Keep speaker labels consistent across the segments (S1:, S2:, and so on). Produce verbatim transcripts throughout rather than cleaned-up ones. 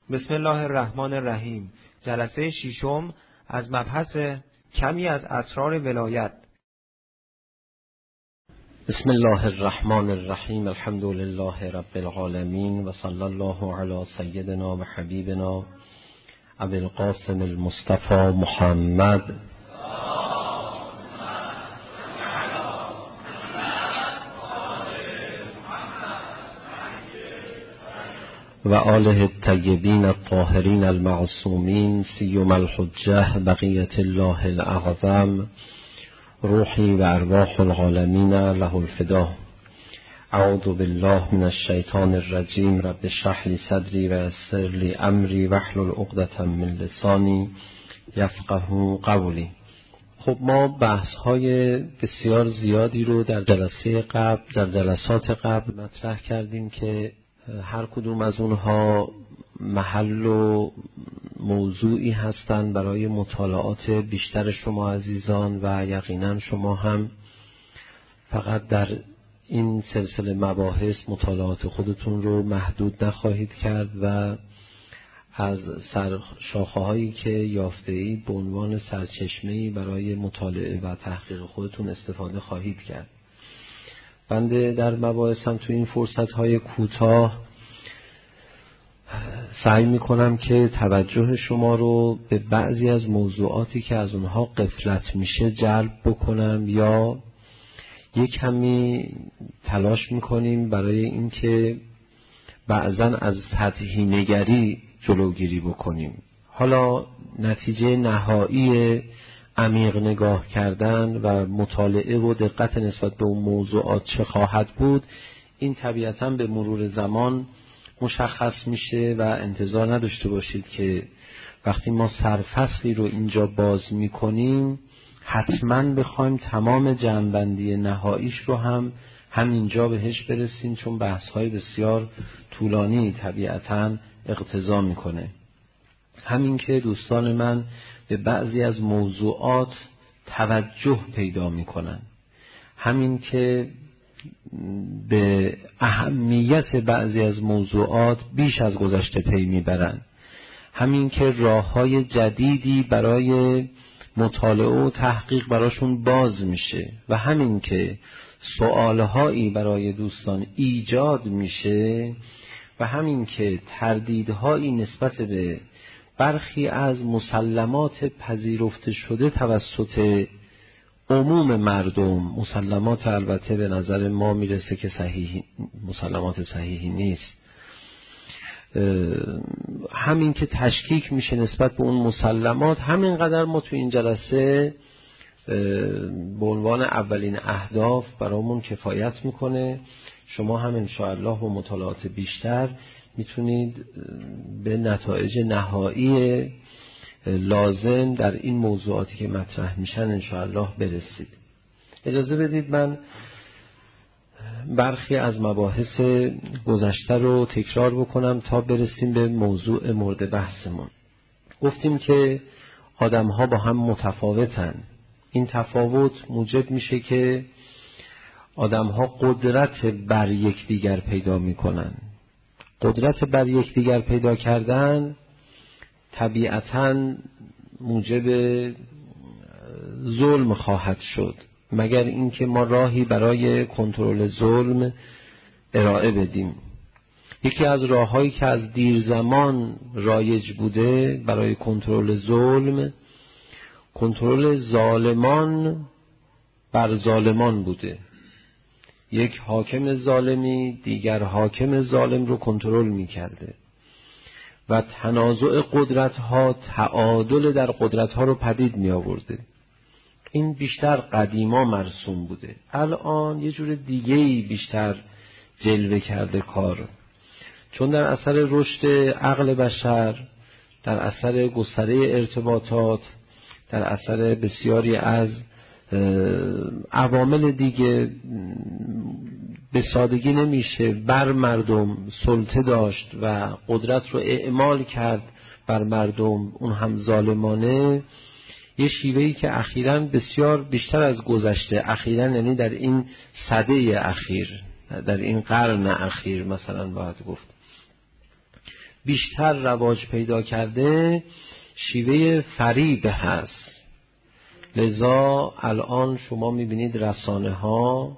S1: بسم الله الرحمن الرحیم. جلسه ششم از مبحث کمی از اسرار ولایت.
S2: بسم الله الرحمن الرحیم. الحمد لله رب العالمین و صلی الله علی سیدنا و حبیبنا ابی القاسم المصطفى محمد و آله الطیبین الطاهرین المعصومین سیما الحجة بقیة الله الاعظم روحی و ارواح العالمین له الفدا. اعوذ بالله من الشیطان الرجیم. رب اشرح لی صدری و یسر لی امری واحلل عقدة من لسانی یفقهوا قولی. خب ما بحث های بسیار زیادی رو در جلسه قبل در جلسات قبل مطرح کردیم که هر کدوم از اونها محل و موضوعی هستند برای مطالعات بیشتر شما عزیزان و یقینا شما هم فقط در این سلسله مباحث مطالعات خودتون رو محدود نخواهید کرد و از سرشاخه‌هایی که یافته اید به عنوان سرچشمه‌ای برای مطالعه و تحقیق خودتون استفاده خواهید کرد. بنده در مباحثم تو این فرصت‌های کوتاه سعی می‌کنم که توجه شما رو به بعضی از موضوعاتی که از اونها غفلت میشه جلب بکنم یا یک کمی تلاش می‌کنیم برای اینکه بعضاً از سطحی نگری جلوگیری بکنیم. حالا نتیجه نهایی عمیق نگاه کردن و مطالعه و دقت نسبت به اون موضوعات چه خواهد بود، این طبیعتاً به مرور زمان مشخص میشه و انتظار نداشته باشید که وقتی ما سرفصلی رو اینجا باز میکنیم حتماً بخوایم تمام جمع‌بندی نهاییش رو هم همینجا بهش برسیم، چون بحث‌های بسیار طولانی طبیعتاً اقتضا میکنه. همین که دوستان من به بعضی از موضوعات توجه پیدا میکنن، همین که به اهمیت بعضی از موضوعات بیش از گذشته پی میبرن، همین که راه‌های جدیدی برای مطالعه و تحقیق براشون باز میشه و همین که سوالهایی برای دوستان ایجاد میشه و همین که تردیدهایی نسبت به برخی از مسلمات پذیرفته شده توسط عموم مردم، مسلمات البته به نظر ما میرسه که صحیح مسلمات صحیحی نیست، همین که تشکیک میشه نسبت به اون مسلمات، همینقدر ما تو این جلسه به عنوان اولین اهداف برامون کفایت میکنه. شما هم انشاءالله با مطالعات بیشتر میتونید به نتایج نهایی لازم در این موضوعاتی که مطرح میشن انشاءالله برسید. اجازه بدید من برخی از مباحث گذشته رو تکرار بکنم تا برسیم به موضوع مورد بحثمون. گفتیم که آدم‌ها با هم متفاوتن. این تفاوت موجب میشه که آدم‌ها قدرت بر یکدیگر پیدا میکنن. قدرت بر یکدیگر پیدا کردن طبیعتاً موجب ظلم خواهد شد، مگر اینکه ما راهی برای کنترل ظلم ارائه بدیم. یکی از راه‌هایی که از دیر زمان رایج بوده برای کنترل ظلم، کنترل ظالمان بر ظالمان بوده. یک حاکم ظالمی دیگر حاکم ظالم رو کنترل می‌کرده و تنازع قدرت‌ها تعادل در قدرت‌ها رو پدید می‌آورده. این بیشتر قدیما مرسوم بوده، الان یه جور دیگه‌ای بیشتر جلوه کرده کار، چون در اثر رشد عقل بشر، در اثر گستره ارتباطات، در اثر بسیاری از عوامل دیگه به سادگی نمیشه بر مردم سلطه داشت و قدرت رو اعمال کرد بر مردم، اون هم ظالمانه. یه شیوهی که اخیراً بسیار بیشتر از گذشته، اخیراً یعنی در این سده اخیر، در این قرن اخیر مثلا باید گفت، بیشتر رواج پیدا کرده شیوه فریب هست. لذا الان شما میبینید رسانه ها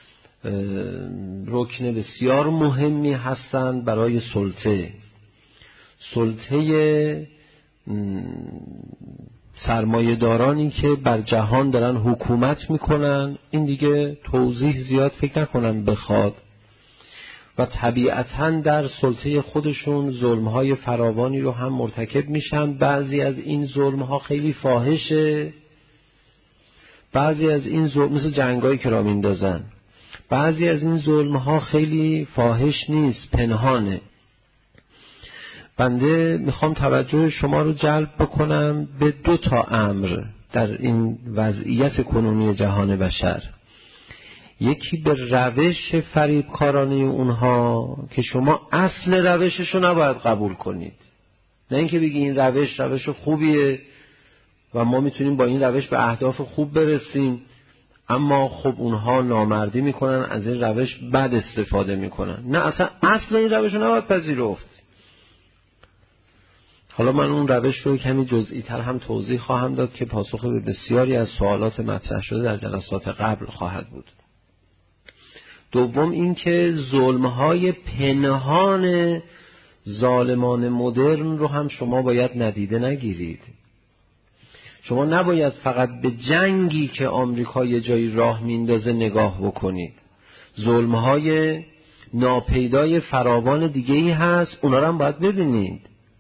S2: رکن بسیار مهمی هستند برای سلطه. سلطه سرمایه دارانی که بر جهان دارن حکومت میکنن، این دیگه توضیح زیاد فکر نکنم بخواد، و طبیعتاً در سلطه خودشون ظلمهای فراوانی رو هم مرتکب میشن. بعضی از این ظلمها خیلی فاحشه، بعضی از این ظلم مثل جنگایی که را میندازن، بعضی از این ظلمها خیلی فاحش نیست، پنهانه. بنده میخوام توجه شما رو جلب بکنم به دو تا امر در این وضعیت کنونی جهان بشر. یکی به روش فریبکارانه اونها که شما اصل روششو نباید قبول کنید، نه اینکه بگی این روش روش خوبیه و ما میتونیم با این روش به اهداف خوب برسیم، اما خب اونها نامردی میکنن، از این روش بد استفاده میکنن. نه، اصلا اصل این روش رو نباید پذیرفت. حالا من اون روش رو کمی جزئی تر هم توضیح خواهم داد که پاسخ به بسیاری از سوالات مطرح شده در جلسات قبل خواهد بود. دوم این که ظلمهای پنهان ظالمان مدرن رو هم شما باید ندیده نگیرید. شما نباید فقط به جنگی که آمریکا یه جایی راه میندازه نگاه بکنید. ظلمهای ناپیدای فراوان دیگه‌ای هست، اونا رو هم باید ببینید.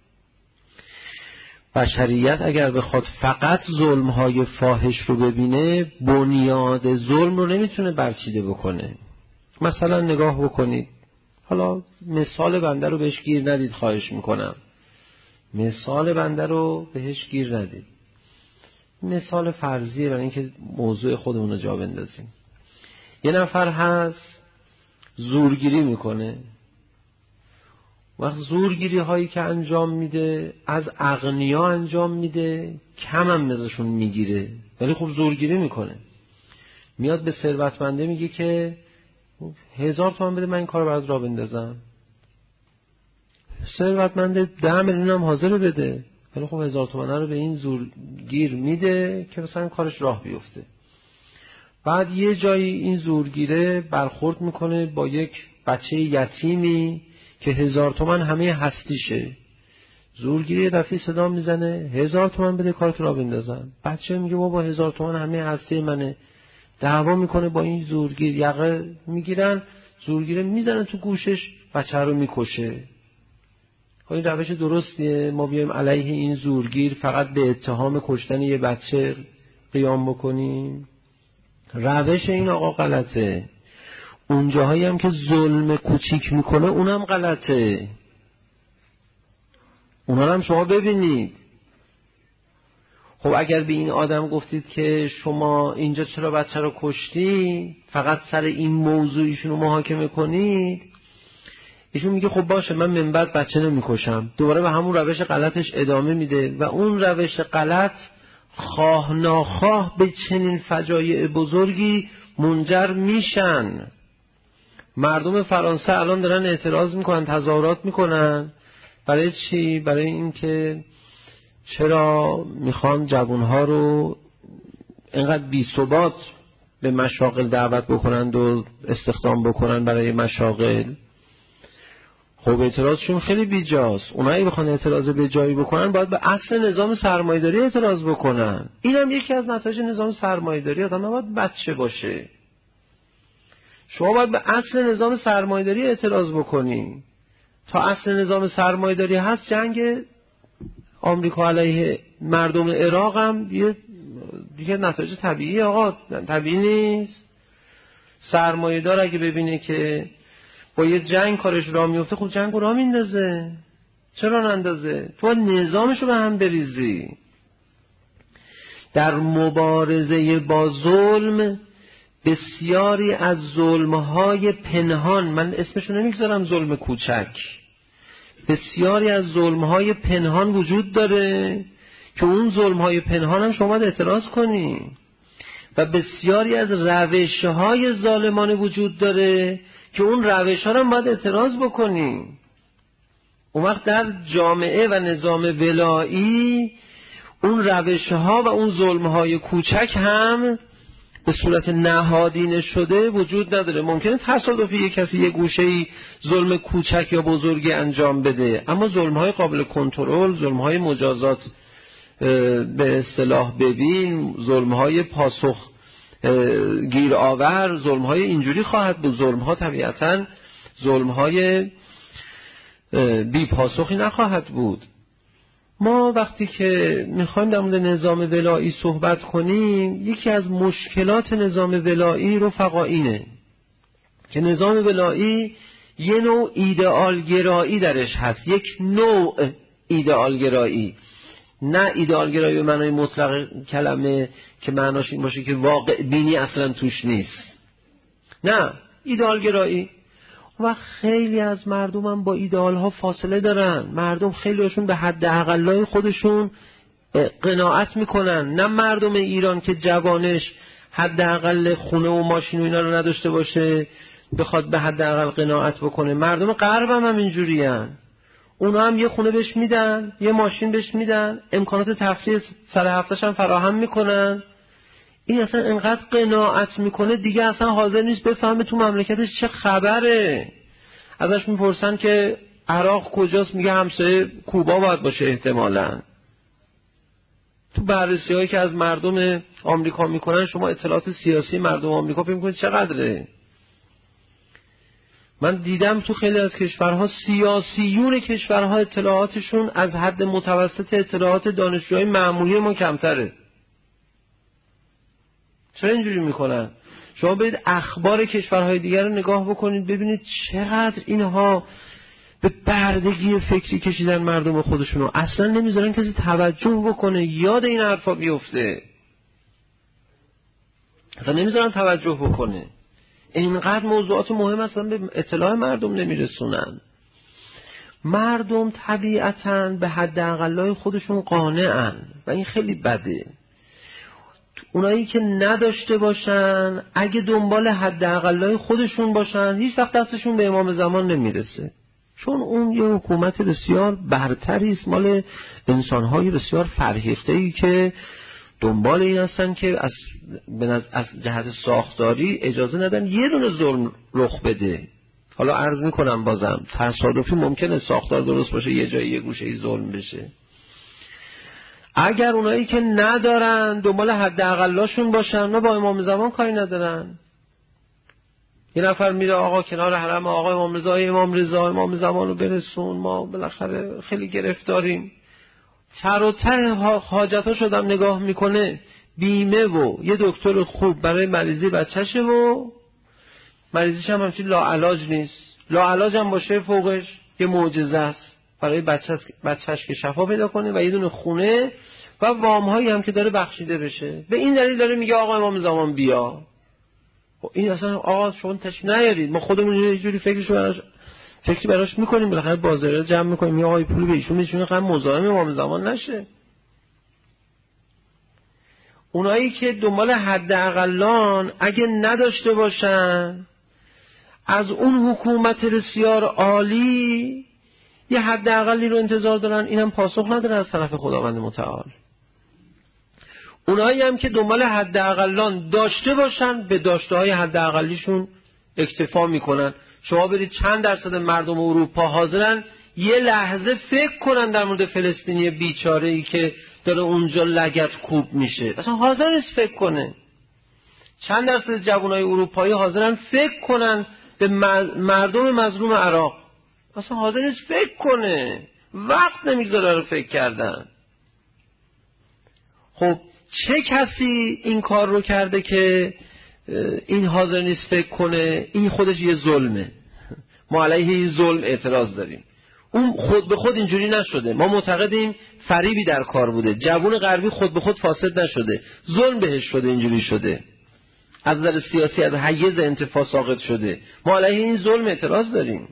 S2: بشریت اگر بخواد فقط ظلمهای فاحش رو ببینه، بنیاد ظلم رو نمیتونه برچیده بکنه. مثلا نگاه بکنید، حالا مثال بنده رو بهش گیر ندید خواهش میکنم، مثال بنده رو بهش گیر ندید، مثال فرضیه برای اینکه موضوع خودمون رو جا بندازیم. یه نفر هست زورگیری میکنه، وقت زورگیری هایی که انجام میده از اغنیا انجام میده، کم هم ازشون میگیره، ولی خب زورگیری میکنه. میاد به ثروتمنده میگه که هزار تومن بده من این کار رو برات راه بندازم. ثروتمنده ده میلیون هم حاضر بده، ولی خب هزار تومن رو به این زورگیر میده که مثلا کارش راه بیفته. بعد یه جایی این زورگیره برخورد میکنه با یک بچه یتیمی که هزار تومن همه هستیشه. زورگیری یه دفعه صدا میزنه هزار تومن بده کارت راه بندازم. بچه میگه بابا هزار تومن همه هستی منه. دعوا میکنه با این زورگیر، یقه میگیرن، زورگیره میزنه تو گوشش، بچه رو میکشه. این روش درستیه ما بیایم علیه این زورگیر فقط به اتهام کشتن یه بچه قیام بکنیم؟ روش این آقا غلطه. اون جاهایی هم که ظلم کوچیک میکنه اونم غلطه. اونا هم شما ببینید. خب اگر به این آدم گفتید که شما اینجا چرا بچه رو کشتی، فقط سر این موضوع ایشون رو محاکمه کنید، ایشون میگه خب باشه من من بعد بچه نمیکشم، دوباره به همون روش غلطش ادامه میده و اون روش غلط خواه ناخواه به چنین فجایع بزرگی منجر میشن. مردم فرانسه الان دارن اعتراض میکنن، تظاهرات میکنن. برای چی؟ برای اینکه چرا میخوان جوانها رو اینقدر بی ثبات به مشاغل دعوت بکنند و استخدام بکنن برای مشاغل. خب اعتراضشون خیلی بیجاست. اونایی بخوان اعتراض به جایی بکنن باید به اصل نظام سرمایه‌داری اعتراض بکنن. اینم یکی از نتایج نظام سرمایه‌داری. آدم نباید بچه باشه. شما باید به اصل نظام سرمایه‌داری اعتراض بکنی. تا اصل نظام سرمایه‌داری هست، جنگ آمریکا علیه مردم عراق هم یه دیگه نتایج طبیعی آقا طبیعی نیست. سرمایه‌دار اگه ببینه که با یه جنگ کارش راه میفته، خب جنگ رو راه میندازه. چرا نندازه؟ تو نظامش رو به هم بریزی. در مبارزه با ظلم بسیاری از ظلمهای پنهان، من اسمشو نمیگذارم ظلم کوچک، بسیاری از ظلمهای پنهان وجود داره که اون ظلمهای پنهان هم شما باید اعتراض کنی. و بسیاری از روشهای ظالمانه وجود داره که اون روشها هم باید اعتراض بکنی. اون وقت در جامعه و نظام ولایی اون روش‌ها و اون ظلم‌های کوچک هم به صورت نهادینه شده وجود نداره. ممکنه تصادفی یک کسی یک گوشه‌ای ظلم کوچک یا بزرگی انجام بده، اما ظلم‌های قابل کنترل، ظلم‌های مجازات به اصطلاح ببین، ظلم‌های پاسخ گیر آور، ظلم‌های اینجوری خواهد بود. ظلم‌ها طبیعتاً ظلم‌های بی پاسخی نخواهد بود. ما وقتی که میخوایم در مورد نظام ولایی صحبت کنیم، یکی از مشکلات نظام ولایی رفقا اینه که نظام ولایی یه نوع ایدئال گرایی درش هست، یک نوع ایدئال گرایی، نه ایدئال گرایی به معنای مطلق کلمه که معناش این باشه که واقع بینی اصلا توش نیست، نه، ایدئال گرایی. و خیلی از مردم هم با ایدئال ها فاصله دارن. مردم خیلی هاشون به حد اقلای خودشون قناعت میکنن. نه مردم ایران که جوانش حد اقل خونه و ماشین و اینا رو نداشته باشه بخواد به حد اقل قناعت بکنه. مردم غرب هم, هم اینجوری هن. اونا هم یه خونه بهش میدن، یه ماشین بهش میدن، امکانات تفریح سر هفتهش هم فراهم میکنن. این اصلا انقدر قناعت میکنه دیگه اصلا حاضر نیست بفهمه تو مملکتش چه خبره. ازش میپرسن که عراق کجاست، میگه همسایه کوبا باید باشه احتمالاً. تو بررسی هایی که از مردم آمریکا میکنن شما اطلاعات سیاسی مردم آمریکا فکر میکنید چقدره؟ من دیدم تو خیلی از کشورها سیاسیون کشورها اطلاعاتشون از حد متوسط اطلاعات دانشجوهای معمولی ما کمتره. چرا اینجوری میکنن؟ شما برید اخبار کشورهای دیگر رو نگاه بکنید ببینید چقدر اینها به بردگی فکری کشیدن مردم خودشونو، اصلا نمیذارن کسی توجه بکنه یاد این حرفا بیفته، اصلا نمیذارن توجه بکنه. اینقدر موضوعات مهم اصلا به اطلاع مردم نمیرسونن. مردم طبیعتاً به حد اقلای خودشون قانعن و این خیلی بده. اونایی که نداشته باشن اگه دنبال حد اقلای خودشون باشن هیچ وقت دستشون به امام زمان نمیرسه، چون اون یه حکومت بسیار برتری است، مال انسانهای بسیار فرهیخته‌ای که دنبال این هستن که از از جهت ساختاری اجازه ندن یه دونه ظلم رخ بده. حالا عرض میکنم بازم تصادفی ممکنه ساختار درست باشه یه جایی یه گوشه ای ظلم بشه. اگر اونایی که ندارن دنبال حد اقلاشون باشن نه با امام زمان کاری ندارن. یه نفر میره آقا کنار حرم آقا امام رضا امام رضا امام زمان رو برسون، ما بالاخره خیلی گرفتاریم. تر و ته حاجت ها شدم نگاه میکنه بیمه و یه دکتر خوب برای مریضی بچهشه و مریضیش هم همچین لاعلاج نیست، لاعلاج هم باشه فوقش یه معجزه است برای بچهش بچهش که شفا پیدا کنه و یه دونه خونه و وام هایی هم که داره بخشیده بشه. به این دلیل داره میگه آقا امام زمان بیا. این اصلا آقا شما تشریف نیارید، ما خودمون یه جوری فکرشو براش فکری براش میکنیم، بالاخره بازار جمع میکنیم یا آقای پول به ایشون میشونه قم مزاحم امام زمان نشه. اونایی که دنبال حد اقلان اگه نداشته باشن از اون حکومت بسیار عالی یه حد اقلی رو انتظار دارن، اینم پاسخ نداره از طرف خداوند متعال. اونایی هم که دنبال حد اقلان داشته باشن به داشته های حد اقلیشون اکتفا میکنن. شما برید چند درصد مردم اروپا حاضرن یه لحظه فکر کنن در مورد فلسطینی بیچاره ای که داره اونجا لگد کوب میشه؟ اصلا حاضر نیست فکر کنه. چند درصد جوانای اروپایی حاضرن فکر کنن به مردم مظلوم عراق؟ اصلا حاضر نیست فکر کنه، وقت نمیگذاره رو فکر کردن. خب چه کسی این کار رو کرده که این حاضر نیست فکر کنه؟ این خودش یه ظلمه. ما علیه این ظلم اعتراض داریم. اون خود به خود اینجوری نشده، ما معتقدیم فریبی در کار بوده. جوون غربی خود به خود فاسد نشده، ظلم بهش شده، اینجوری شده، از نظر سیاسی از حیز انتفاع ساقط شده. ما علیه این ظلم اعتراض داریم.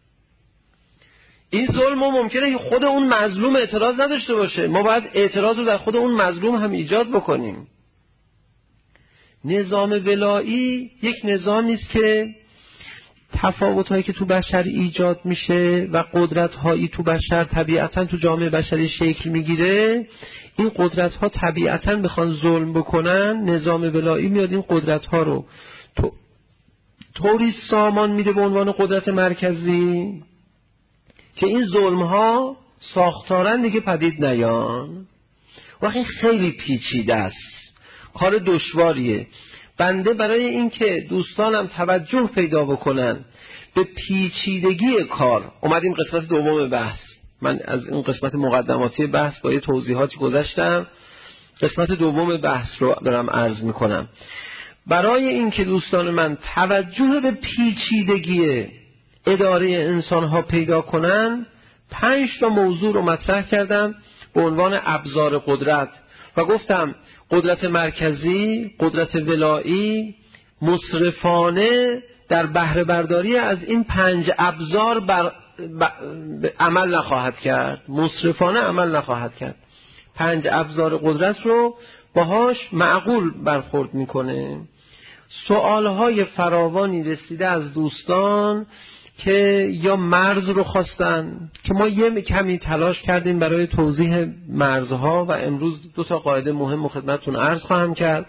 S2: این ظلم ممکنه خود اون مظلوم اعتراض نداشته باشه، ما باید اعتراض رو در خود اون مظلوم هم ایجاد بکنیم. نظام ولایی یک نظامی است که تفاوت‌هایی که تو بشر ایجاد میشه و قدرت‌هایی تو بشر طبیعتاً تو جامعه بشری شکل میگیره، این قدرت‌ها طبیعتاً بخوان ظلم بکنن، نظام ولایی میاد این قدرت‌ها رو تو طوری سامان میده به عنوان قدرت مرکزی که این ظلم‌ها ساختارن دیگه پدید نیان. واقعا خیلی پیچیده است، کار دشواریه. بنده برای این که دوستانم توجه پیدا بکنن به پیچیدگی کار اومدیم قسمت دوم بحث. من از این قسمت مقدماتی بحث با یه توضیحاتی گذشتم، قسمت دوم بحث رو دارم عرض میکنم. برای این که دوستان من توجه به پیچیدگی اداره انسانها پیدا کنن، پنج تا موضوع رو مطرح کردم به عنوان ابزار قدرت و گفتم قدرت مرکزی، قدرت ولایی، مصرفانه در بهره برداری از این پنج ابزار بر... ب... عمل نخواهد کرد، مصرفانه عمل نخواهد کرد. پنج ابزار قدرت رو باهاش معقول برخورد میکنه. سوالهای فراوانی رسیده از دوستان که یا مرز رو خواستن که ما یه کمی تلاش کردیم برای توضیح مرزها و امروز دو تا قاعده مهم خدمتتون عرض خواهم کرد.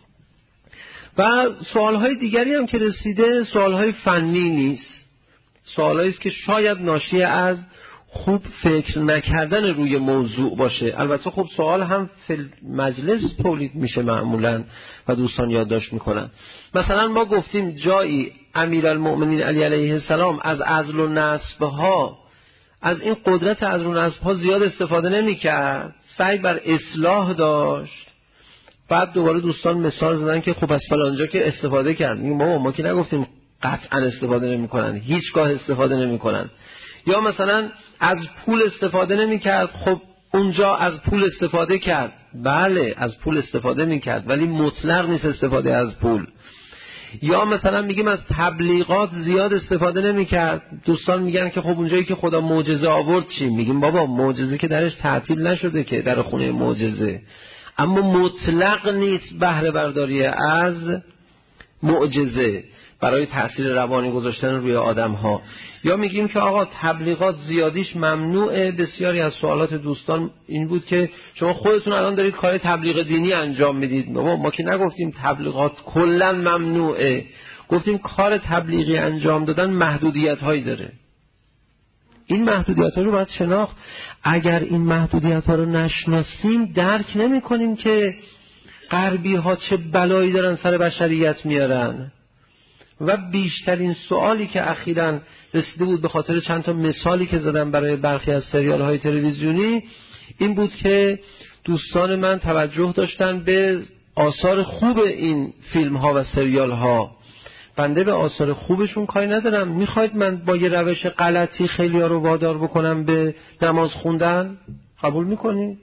S2: و سوالهای دیگری هم که رسیده سوالهای فنی نیست، سوالهایی است که شاید ناشی از خوب فکر نکردن روی موضوع باشه. البته خب سوال هم فی مجلس تولید میشه معمولا و دوستان یادداشت میکنن. مثلا ما گفتیم جایی امیرالمؤمنین علی علیه السلام از عزل و نصب ها، از این قدرت عزل و نصب ها زیاد استفاده نمیکرد، سعی بر اصلاح داشت. بعد دوباره دوستان مثال زدن که خب از فلانجا که استفاده کرد. میگم بابا ما که نگفتیم قطعا استفاده نمیکنن، هیچگاه استفاده نمیکنن. یا مثلا از پول استفاده نمیکرد، خب اونجا از پول استفاده کرد. بله از پول استفاده میکرد ولی مطلق نیست استفاده از پول. یا مثلا میگیم از تبلیغات زیاد استفاده نمیکرد. دوستان میگن که خب اونجایی که خدا معجزه آورد چی؟ میگیم بابا معجزه که درش تعطیل نشده که در خونه معجزه، اما مطلق نیست بهره برداری از معجزه برای تأثیر روانی گذاشتن روی آدم ها. یا میگیم که آقا تبلیغات زیادیش ممنوعه. بسیاری از سوالات دوستان این بود که شما خودتون الان دارید کار تبلیغ دینی انجام میدید. بابا ما که نگفتیم تبلیغات کلا ممنوعه، گفتیم کار تبلیغی انجام دادن محدودیت هایی داره. این محدودیت ها رو باید شناخت. اگر این محدودیت ها رو نشناسیم درک نمی کنیم که غربی ها چه بلایی دارن سر بشریت میارن. و بیشترین سوالی که اخیراً رسیده بود به خاطر چند تا مثالی که زدم برای برخی از سریال های تلویزیونی این بود که دوستان من توجه داشتن به آثار خوب این فیلم ها و سریال ها. بنده به آثار خوبشون کاری ندارم. میخواید من با یه روش غلطی خیلی ها رو وادار بکنم به نماز خوندن؟ قبول میکنید؟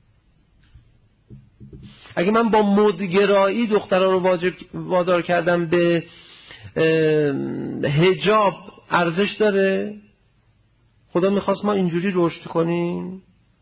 S2: اگه من با مدگرایی دخترها رو وادار کردم به حجاب، ارزش داره؟ خدا میخواست ما اینجوری رشد کنیم؟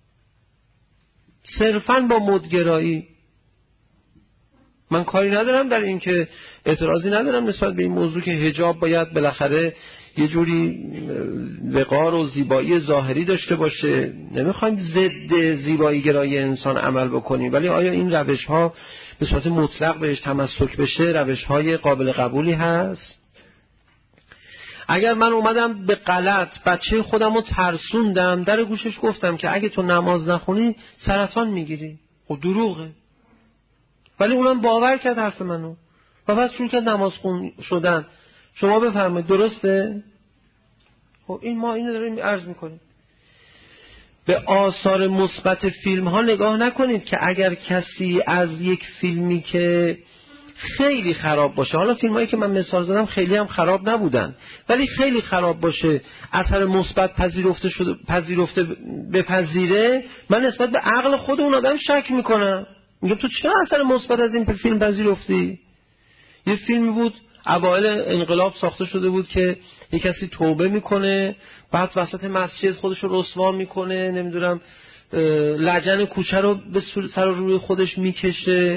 S2: صرفاً با مدگرایی. من کاری ندارم در این که اعتراضی ندارم نسبت به این موضوع که حجاب باید بالاخره یه جوری وقار و زیبایی ظاهری داشته باشه. نمیخوایم ضد زیبایی گرایی انسان عمل بکنیم، ولی آیا این روش ها به صورت مطلق بهش تمسک بشه روش های قابل قبولی هست؟ اگر من اومدم به غلط بچه خودم رو ترسوندم، در گوشش گفتم که اگه تو نماز نخونی سرطان میگیری، خب دروغه، ولی اونم باور کرد حرف منو و بعد شروع کرد نماز خون شدن. شما بفرمایید درسته؟ خب این ما اینو داریم عرض میکنیم. به آثار مثبت فیلم ها نگاه نکنید که اگر کسی از یک فیلمی که خیلی خراب باشه، حالا فیلم هایی که من مثال زدم خیلی هم خراب نبودن، ولی خیلی خراب باشه، اثر مثبت پذیرفته شده پذیرفته بپذیره، من نسبت به عقل خود اون آدم شک میکنم. میگم تو چرا اثر مثبت از این فیلم پذیرفتی؟ یه فیلمی بود اوایل انقلاب ساخته شده بود که یه کسی توبه میکنه، بعد وسط مسجد خودش رو رسوا میکنه، نمیدونم لجن کوچه رو به سر روی خودش میکشه،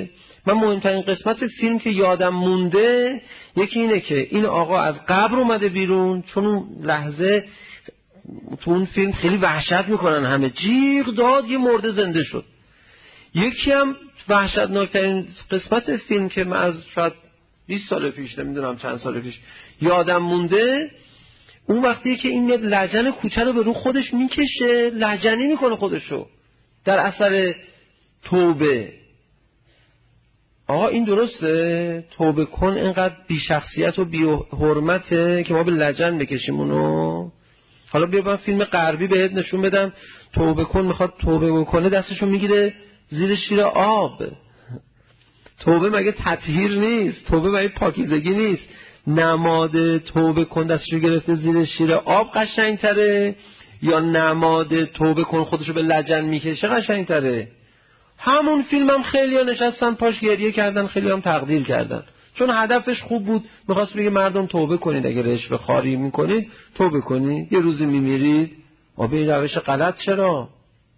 S2: من مهمترین قسمت فیلم که یادم مونده یکی اینه که این آقا از قبر اومده بیرون، چون اون لحظه تو اون فیلم خیلی وحشت میکنن، همه جیغ داد یه مرده زنده شد. یکی هم وحشتناکترین قسمت فیلم که من از شاید بیست سال پیش، نمیدونم چند سال پیش یادم مونده، اون وقتی که این میاد لجن کوچه رو به رو خودش میکشه، لجنی میکنه خودشو در اثر توبه. آقا این درسته؟ توبه کن اینقدر بی شخصیت و بی حرمته که ما به لجن بکشیم اونو؟ حالا بیا من فیلم غربی بهت نشون بدم، توبه کن میخواد توبه بکنه دستشو میگیره زیر شیر آب. توبه مگه تطهیر نیست؟ توبه مگه پاکیزگی نیست؟ نماد توبه کن دستشو گرفته زیر شیر آب قشنگتره یا نماد توبه کن خودشو به لجن میکشه قشنگتره؟ همون فیلم هم خیلی ها نشستن پاش گریه کردن، خیلی هم تقدیر کردن، چون هدفش خوب بود، میخواست بگه مردم توبه کنید، اگه رشوه خواری میکنید توبه کنید، یه روزی میمیرید. آبه این روش غلط چرا؟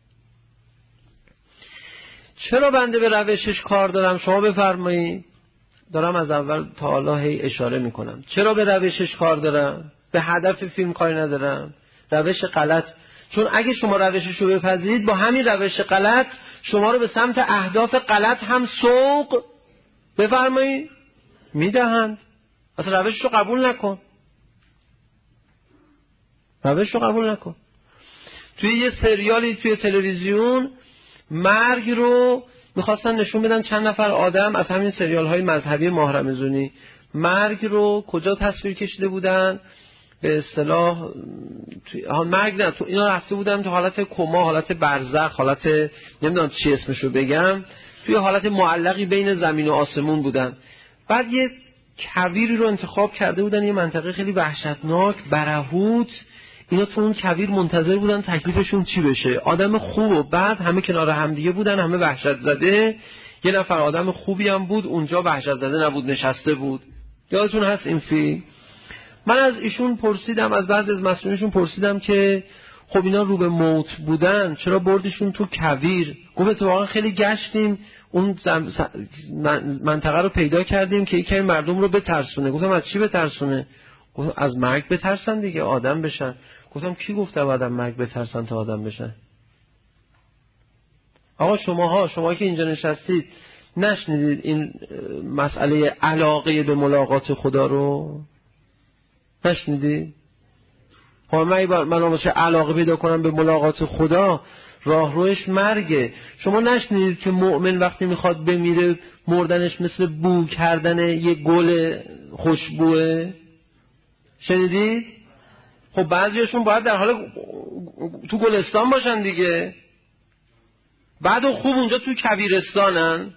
S2: چرا بنده به روشش کار دارم؟ شما بفرمایید. دارم از اول تا حالا هی اشاره میکنم چرا به روشش کار دارم، به هدف فیلم کاری ندارم. روش غلط، چون اگه شما روشش رو بپذیرید با همین روش غلط شما رو به سمت اهداف غلط هم سوق بفرمایید میدهند. اصلا روشش رو قبول نکن، روشش رو قبول نکن. توی یه سریالی توی تلویزیون مرگ رو میخواستن نشون بدن، چند نفر آدم از همین سریال های مذهبی ماه رمضانی مرگ رو کجا تصویر کشیده بودن، به اصطلاح ها مرگ نه تو اینا رفته بودن تو حالت کما، حالت برزخ، حالت نمیدونم چی اسمشو بگم، توی حالت معلقی بین زمین و آسمون بودن. بعد یه کویری رو انتخاب کرده بودن، یه منطقه خیلی وحشتناک برهوت، اینا تو اون کویر منتظر بودن تکلیفشون چی بشه. آدم خوب و بد همه کنار همدیگه بودن، همه وحشت زده. یه نفر آدم خوبی هم بود اونجا وحشت زده نبود، نشسته بود. یادتون هست این فیلم؟ من از ایشون پرسیدم، از بعضی از مسئولینشون پرسیدم که خب اینا رو به موت بودن چرا بردیشون تو کویر؟ گفت اتفاقا خیلی گشتیم اون منطقه رو پیدا کردیم که یکی مردم رو بترسونه. گفتم از چی بترسونه؟ گفت از مرگ بترسن دیگه، آدم بشن. گفتم کی گفته آدم مرگ بترسن تا آدم بشن؟ آقا شماها شما که اینجا نشستید نشنیدید این مسئله علاقه به ملاقات خدا رو؟ نشنیدید؟ خب من من واسه علاقه پیدا کنم به ملاقات خدا راهروش مرگه. شما نشنیدید که مؤمن وقتی میخواد بمیره مردنش مثل بو کردن یه گل خوشبوه؟ شنیدید؟ خب بعضیشون باید در حال تو گلستان باشن دیگه، بعد و خوب اونجا تو کویرستانن.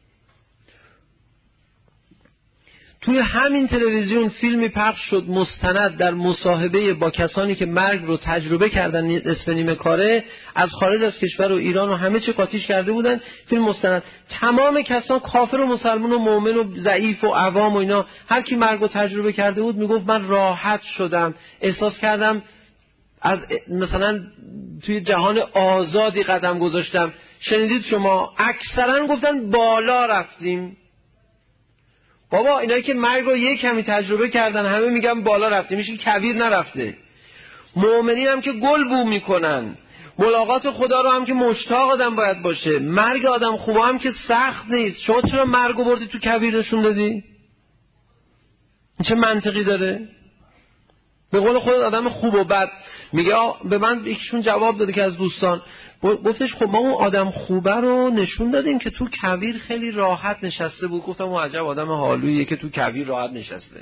S2: توی همین تلویزیون فیلمی پخش شد مستند در مصاحبه با کسانی که مرگ رو تجربه کردن نصف نیمه کاره، از خارج از کشور و ایران و همه چی قاطیش کرده بودن. فیلم مستند، تمام کسان کافر و مسلمان و مؤمن و ضعیف و عوام و اینا، هر کی مرگ رو تجربه کرده بود میگفت من راحت شدم، احساس کردم از مثلا توی جهان آزادی قدم گذاشتم. شنیدید شما؟ اکثرا گفتن بالا رفتیم. بابا اینایی که مرگ رو یک کمی تجربه کردن همه میگن بالا رفتیم، میشه کویر نرفته. مؤمنین هم که گل بو میکنن، ملاقات خدا رو هم که مشتاق آدم باید باشه، مرگ آدم خوبا هم که سخت نیست. شما چرا مرگ رو بردی تو کویر نشون دادی؟ چه منطقی داره؟ به قول خودت آدم خوب و بد میگه. به من یکیشون جواب داده که از دوستان گفتش خب ما اون آدم خوبه رو نشون دادیم که تو کویر خیلی راحت نشسته بود. گفتم اون عجب آدم حالویه که تو کویر راحت نشسته.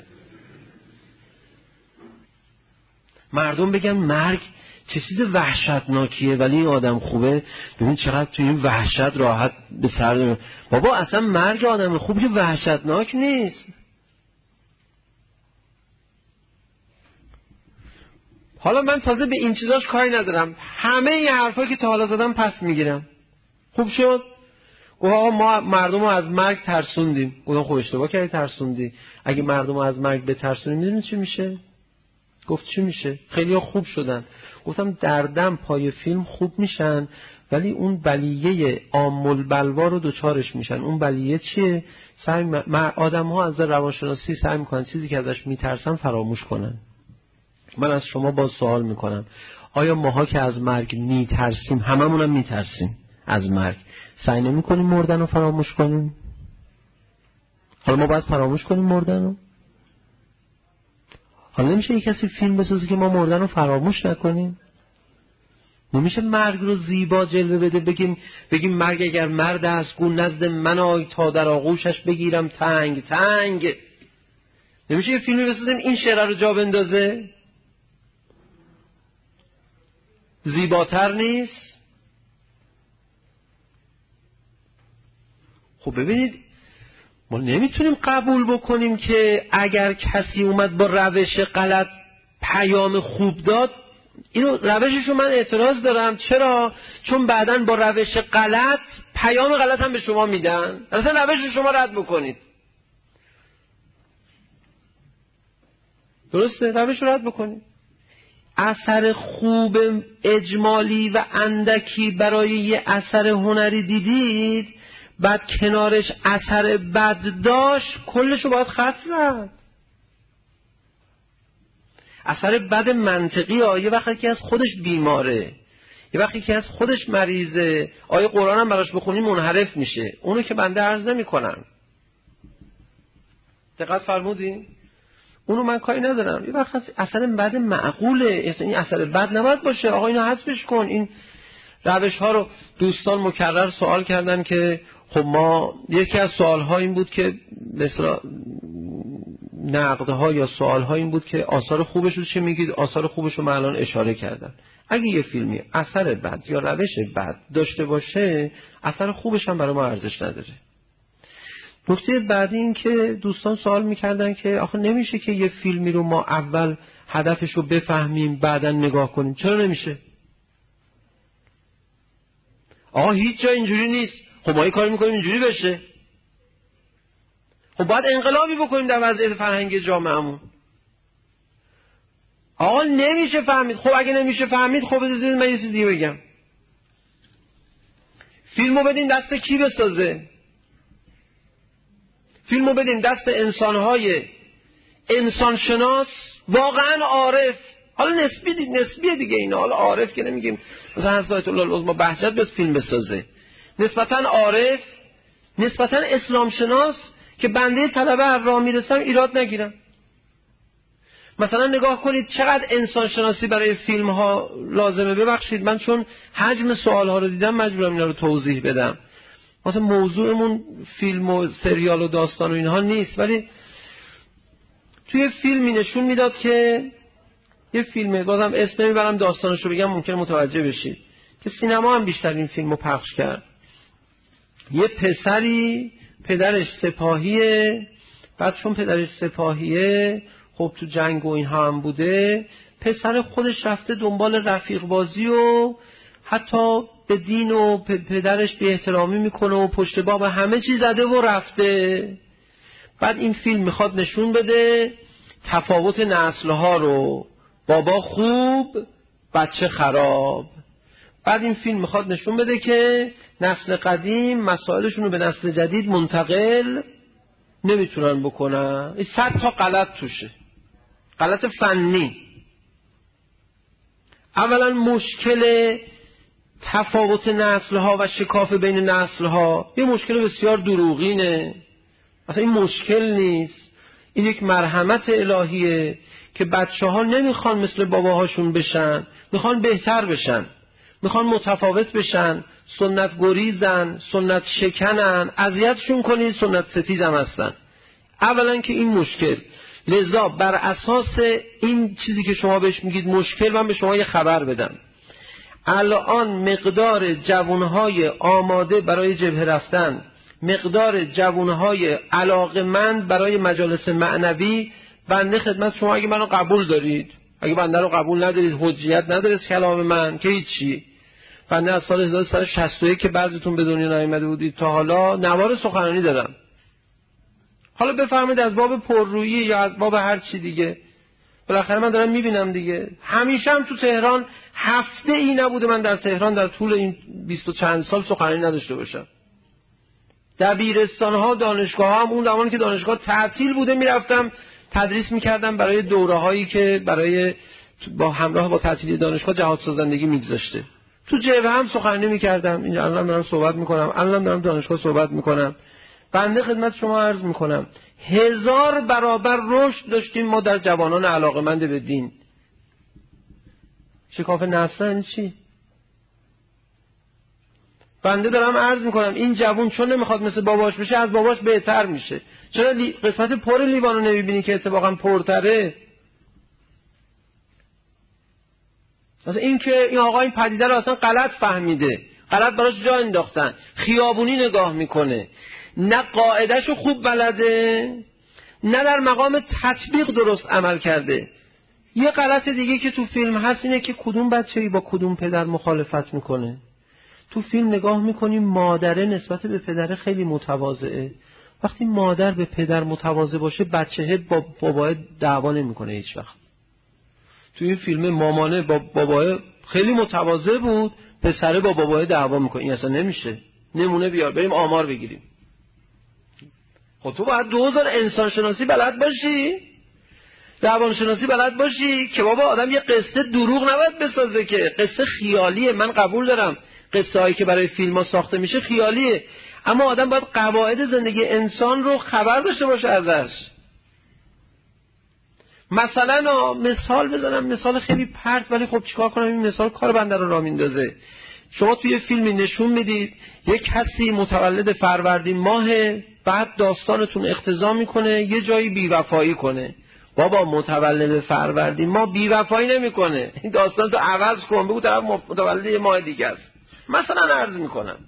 S2: مردم بگن مرگ چه چیز وحشتناکیه ولی این آدم خوبه، ببین چقدر تو این وحشت راحت به سر داره. بابا اصلا مرگ آدم خوب که وحشتناک نیست. حالا من تازه به این چیزاش کاری ندارم، همه این حرفایی که تا حالا زدم پس میگیرم. خوب شد؟ گفت آقا ما مردم رو از مرگ ترسوندیم. گفتم خب اشتباه کردی ترسوندی. اگه مردم رو از مرگ بترسونیم میدونی چی میشه؟ گفت چی میشه؟ خیلی ها خوب شدن. گفتم دردم پای فیلم خوب میشن ولی اون بلیه عام البلوا رو دوچارش میشن. اون بلیه چیه؟ سعی م... آدم ها از روانشناسی سعی میکنن چیزی که ازش میترسن فراموش کنن. من از شما باز سوال میکنم، آیا ماها که از مرگ میترسیم، هممون هم میترسیم از مرگ، سعی نمیکنیم مردن رو فراموش کنیم؟ حالا ما باید فراموش کنیم مردن رو؟ حالا نمیشه یک کسی فیلم بسازه که ما مردن رو فراموش نکنیم؟ نمیشه مرگ رو زیبا جلوه بده، بگیم بگیم مرگ اگر مرد است گو نزد من آی تا در آغوشش بگیرم تنگ تنگ. نمیشه یه فیلمی بسازیم این شعر رو جا بندازه؟ زیباتر نیست؟ خب ببینید، ما نمیتونیم قبول بکنیم که اگر کسی اومد با روش غلط پیام خوب داد، اینو روششو من اعتراض دارم. چرا؟ چون بعداً با روش غلط پیام غلط هم به شما میدن. اصلا روش شما رد بکنید. درسته؟ روش رد بکنید. اثر خوب اجمالی و اندکی برای یه اثر هنری دیدید، بعد کنارش اثر بد داشت، کلشو باید خط زد. اثر بد منطقی ها یه وقتی که از خودش بیماره، یه وقتی که از خودش مریضه، آیه قرآن هم براش بخونی منحرف میشه. اونو که بنده عرض نمی کنم. دقت فرمودین؟ اونو من کاری ندارم. یه وقت اثر بد معقوله، این اثر بد نباید باشه. آقا اینو حذفش کن. این روش ها رو دوستان مکرر سوال کردن که خب ما، یکی از سوال ها این بود که مثلا نقد ها یا سوال ها این بود که آثار خوبش رو چه میگید؟ آثار خوبش رو من الان اشاره کردم. اگه یه فیلمی اثر بد یا روش بد داشته باشه، اثر خوبش هم برای ما ارزش نداره. نکته بعدی این که دوستان سوال میکردن که آخه نمیشه که یه فیلمی رو ما اول هدفش رو بفهمیم بعداً نگاه کنیم. چرا نمیشه؟ آقا هیچ جا اینجوری نیست. خب ما یه کاری میکنیم اینجوری بشه. خب باید انقلابی بکنیم در وضعیت فرهنگی جامعهمون. آقا نمیشه فهمید. خب اگه نمیشه فهمید، خب بذارید من یه چیز دیگه بگم. فیلمو بدین دست کی بسازه؟ فیلمو بدین دست انسانهای انسانشناس، واقعا عارف. حالا نسبی دی نسبیه دیگه اینا. حالا عارف که نمیگیم مثلا حضرت آیت الله العظمی بهجت بیاد فیلم بسازه. نسبتا عارف، نسبتا اسلام شناس که بنده طلبه هر راه میرسم ایراد نگیرم. مثلا نگاه کنید چقدر انسان شناسی برای فیلم ها لازمه. ببخشید من چون حجم سوال ها رو دیدم مجبورم اینا رو توضیح بدم. مثلا موضوعمون فیلم و سریال و داستان و اینها نیست، ولی توی فیلمی نشون میداد که یه فیلمه، بازم اسم نمیبرم داستانش رو بگم ممکنه متوجه بشید، که سینما هم بیشتر این فیلمو پخش کرد. یه پسری پدرش سپاهیه، بعد چون پدرش سپاهیه خب تو جنگ و اینها هم بوده، پسر خودش رفته دنبال رفیق بازی و حتی به دین و پدرش بی احترامی میکنه و پشت باب همه چی زده و رفته. بعد این فیلم میخواد نشون بده تفاوت نسلها رو، بابا خوب بچه خراب. بعد این فیلم میخواد نشون بده که نسل قدیم مسائلشون رو به نسل جدید منتقل نمیتونن بکنن. این صد تا غلط توشه، غلط فنی. اولا مشکل تفاوت نسلها و شکاف بین نسلها یه مشکل بسیار دروغینه. اصلا این مشکل نیست، این یک مرحمت الهیه که بچه ها نمیخوان مثل باباهاشون بشن، میخوان بهتر بشن، میخوان متفاوت بشن، سنت گریزن، سنت شکنن، اذیتشون کنید سنت ستیز هم هستن. اولا که این مشکل، لذا بر اساس این چیزی که شما بهش میگید مشکل، من به شما یه خبر بدم. الان مقدار جوانهای آماده برای جبهه رفتن، مقدار جوانهای علاقمند برای مجالس معنوی، بنده خدمت شما اگه منو قبول دارید، اگه بنده رو قبول ندارید، حجیت نداره کلام من که هیچی. بنده از سال هزار و سیصد و شصت و یک که بعضیتون به دنیا نیامده بودید تا حالا نوار سخنرانی دارم. حالا بفهمید از باب پررویی یا از باب هر چی دیگه، بالاخره من دارم میبینم دیگه. همیشه هم تو تهران هفته ای نبوده من در تهران در طول این بیست و چند سال سخنرانی نداشته باشم. دبیرستان ها، دانشگاه ها هم اون زمانی که دانشگاه تعطیل بوده میرفتم تدریس میکردم برای دوره هایی که برای با همراه با تعطیلی دانشگاه جهاد سازندگی میگذاشته. تو جبهه هم سخنرانی میکردم. اینجا الان دارم صحبت میکنم، الان دارم دانشگاه صحبت میکنم. بنده خدمت شما عرض میکنم هزار برابر رشد داشتیم ما در جوانان علاقه‌مند به دین. شکاف نسل چی؟ بنده دارم عرض میکنم این جوان چون نمیخواد مثل باباش بشه از باباش بهتر میشه. چرا لی... قسمت پر لیوانو نمیبینی که اتفاقا پرتره؟ مثلا این که این آقا این پدیده رو اصلا غلط فهمیده، غلط براش جا انداختن، خیابونی نگاه میکنه، نه قاعدهشو خوب بلده نه در مقام تطبیق درست عمل کرده. یه غلط دیگه که تو فیلم هست اینه که کدوم بچه‌ای با کدوم پدر مخالفت میکنه. تو فیلم نگاه میکنیم مادره نسبت به پدر خیلی متواضعه. وقتی مادر به پدر متواضع باشه بچه‌ها با بابا دعوا نمیکنه هیچ وقت. تو این فیلم مامانه با بابا خیلی متواضع بود، پسره با بابا دعوا میکنه. این اصلا نمیشه. نمونه بیار بریم آمار بگیریم. خب تو باید دوزار انسان شناسی بلد باشی، روان شناسی بلد باشی که بابا آدم یه قصه دروغ نباید بسازه، که قصه خیالیه. من قبول دارم قصه هایی که برای فیلم ها ساخته میشه خیالیه، اما آدم باید قواعد زندگی انسان رو خبر داشته باشه ازش. مثلا مثال بزنم، مثال خیلی پرت ولی خب چیکار کنم این مثال کار بنده رو راه میندازه. شما توی فیلمی نشون میدید یک کسی متولد فروردین ماه، بعد داستانتون اقتضا میکنه یه جایی بیوفایی کنه. بابا متولد فروردین ماه بیوفایی نمیکنه، این داستان تو عوض کن، بگو طرف متولد یه ماه دیگه است. مثلا عرض میکنم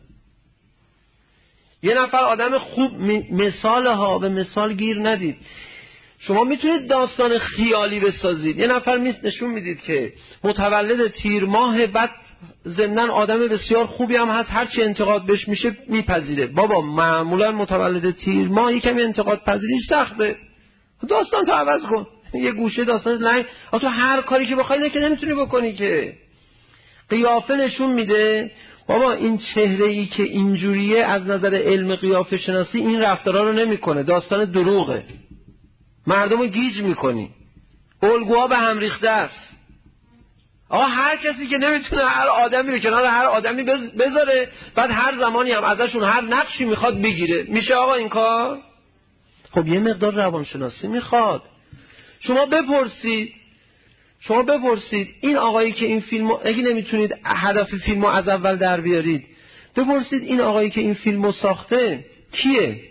S2: یه نفر آدم خوب، مثال ها به مثال گیر ندید. شما میتونید داستان خیالی بسازید. یه نفر میست نشون میدید که متولد تیر ماه، بعد ضمناً آدم بسیار خوبی هم هست، هرچی انتقاد بهش میشه میپذیره. بابا معمولا متولد تیر ماه یکم انتقاد پذیریش سخته، داستان تو عوض کن، یه گوشه داستان لنگ. تو هر کاری که بخوای نه که نمیتونی بکنی که. قیافه نشون میده بابا این چهره ای که اینجوریه از نظر علم قیافه شناسی این رفتارا رو نمیکنه، داستان دروغه، مردمو گیج میکنی، الگوها به هم ریخته است. آقا هر کسی که نمیتونه هر آدمی رو کنار هر آدمی بذاره، بعد هر زمانی هم ازشون هر نقشی میخواد بگیره، میشه آقا این کار؟ خب یه مقدار روانشناسی میخواد. شما بپرسید شما بپرسید این آقایی که این فیلمو، اگه نمیتونید هدف فیلمو از اول در بیارید، بپرسید این آقایی که این فیلمو ساخته کیه؟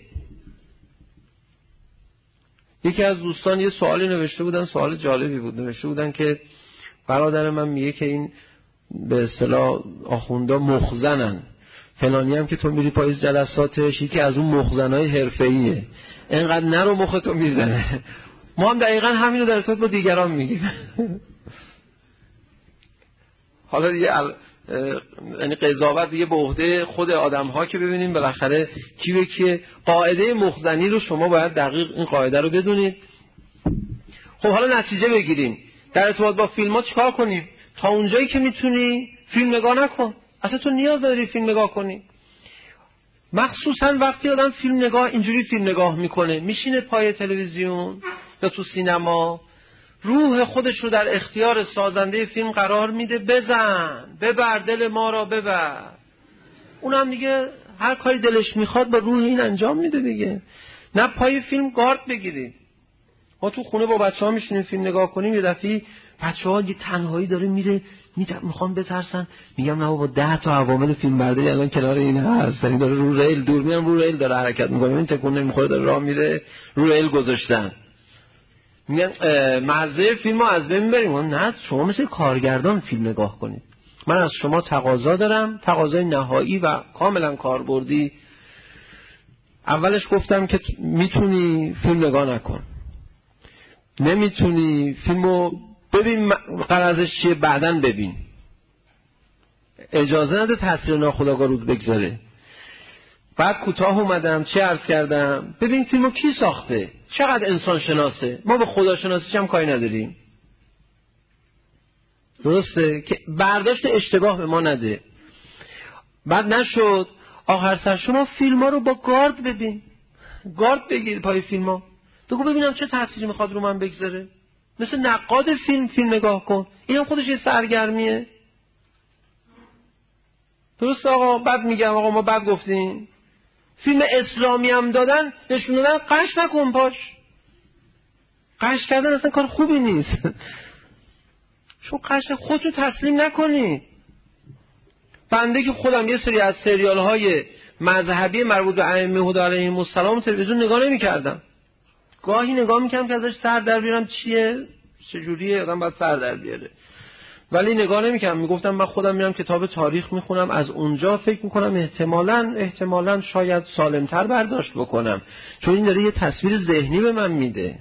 S2: یکی از دوستان یه سوالی نوشته بودن، سوال جالبی بود، نوشته بودن که برادر من میگه که این به اصطلاح آخوندا مخزنن، فلانی هم که تو میری پاییز جلساتش یکی از اون مخزنای حرفه‌ایه، اینقدر نرو مختو میزنه. ما هم دقیقا همینو در ارتباط با دیگران میگیم. حالا دیگه یعنی قضاوت دیگه به عهده خود آدم‌ها که ببینیم بالاخره کی به کیه. قاعده مخزنی رو شما باید دقیق این قاعده رو بدونید. خب حالا نتیجه بگیریم در ارتباط با فیلم‌ها چیکار کنیم؟ تا اونجایی که میتونی فیلم نگاه نکن، اصلا تو نیاز نداری فیلم نگاه کنی. مخصوصا وقتی آدم فیلم نگاه اینجوری فیلم نگاه میکنه، میشینه پای تلویزیون یا تو سینما، روح خودش رو در اختیار سازنده فیلم قرار میده، بزن ببر دل ما را ببر. اونم دیگه هر کاری دلش میخواد با روح این انجام میده دیگه. نه پای فیلم گارد بگیرید. ما تو خونه با بچه‌ها میشینیم فیلم نگاه کنیم، یه دفعه بچه‌ها یه تنهایی داره میره، میخوان بترسن، میگم نه بابا ده تا عوامل فیلم برداری الان کنار این هست، یعنی داره رو ریل دور میام، رو ریل داره حرکت میکنه، این تکون نمیخوره داره راه میره، رو ریل گذاشتن. میگن مزه فیلمو از بین میبریم. نه، شما مثل کارگردان فیلم نگاه کنید. من از شما تقاضا دارم، تقاضای نهایی و کاملا کاربردی. اولش گفتم که میتونی فیلم نگاه نکن، نمیتونی فیلمو ببین غرضش چیه بعدن ببین، اجازه نده تاثیر ناخودآگاه رود بگذاره. بعد کوتاه اومدم چه عرض کردم، ببین فیلمو کی ساخته، چقدر انسان شناسه، ما به خدا شناسیش هم کاری نداریم. درسته؟ که برداشت اشتباه به ما نده. بعد نشد آخر سر شما فیلم ها رو با گارد ببین، گارد بگیر پای فیلم ها، بگو ببینم چه تأثیری میخواد رو من بگذاره. مثل نقاد فیلم فیلم نگاه کن، این هم خودش یه سرگرمیه. درست آقا؟ بعد میگم آقا ما بعد گفتیم فیلم اسلامی هم دادن نشون دادن، قش نکن پاش. قش کردن اصلا کار خوبی نیست. شما قش خودتون تسلیم نکنید. بنده که خودم یه سری از سریال های مذهبی مربوط به ائمه هدی علیهم السلام تلویزیون نگاه نمی‌کردم. گاهی نگاه می‌کردم که ازش سر در بیارم چیه چجوریه آدم باید سر در بیاره، ولی نگاه نمی‌کردم. میگفتم من خودم میرم کتاب تاریخ میخونم، از اونجا فکر میکنم احتمالاً احتمالاً شاید سالمتر برداشت بکنم، چون این داره یه تصویر ذهنی به من میده.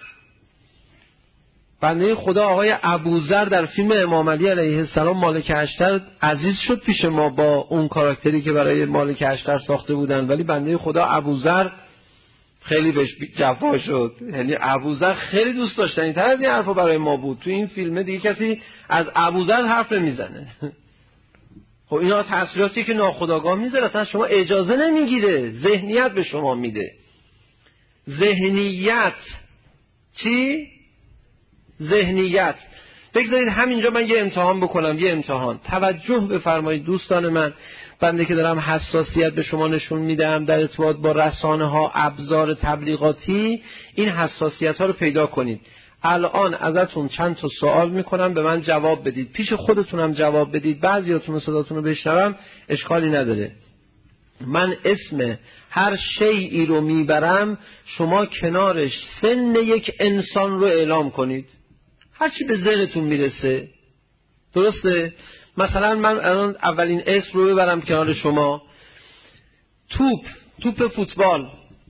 S2: بنده خدا آقای ابوذر در فیلم امام علی علیه السلام مالک اشتر عزیز شد پیش ما با اون کاراکتری که برای مالک اشتر ساخته بودن، ولی بنده خدا ابوذر خیلی بهش جفا شد. یعنی ابوذر خیلی دوست داشتنی تر از این حرفا برای ما بود. تو این فیلمه دیگه کسی از ابوذر حرف نمیزنه. خب اینا تاثیراتی که ناخودآگاه میذاره، اصلا شما اجازه نمیگیره، ذهنیت به شما میده. ذهنیت چی؟ ذهنیت. بگذارید همینجا من یه امتحان بکنم، یه امتحان. توجه بفرمایید دوستان من، بنده که دارم حساسیت به شما نشون میدم در ارتباط با رسانه ها، ابزار تبلیغاتی، این حساسیت ها رو پیدا کنید. الان ازتون چند تا سوال میکنم، به من جواب بدید، پیش خودتونم جواب بدید. بعضیاتون صداتون رو بشنوم اشکالی نداره. من اسم هر شیئی رو میبرم، شما کنارش سن یک انسان رو اعلام کنید، هر چی به ذهنتون میرسه. درسته؟ مثلا من الان اولین اسم رو ببرم کنار شما، توپ توپ فوتبال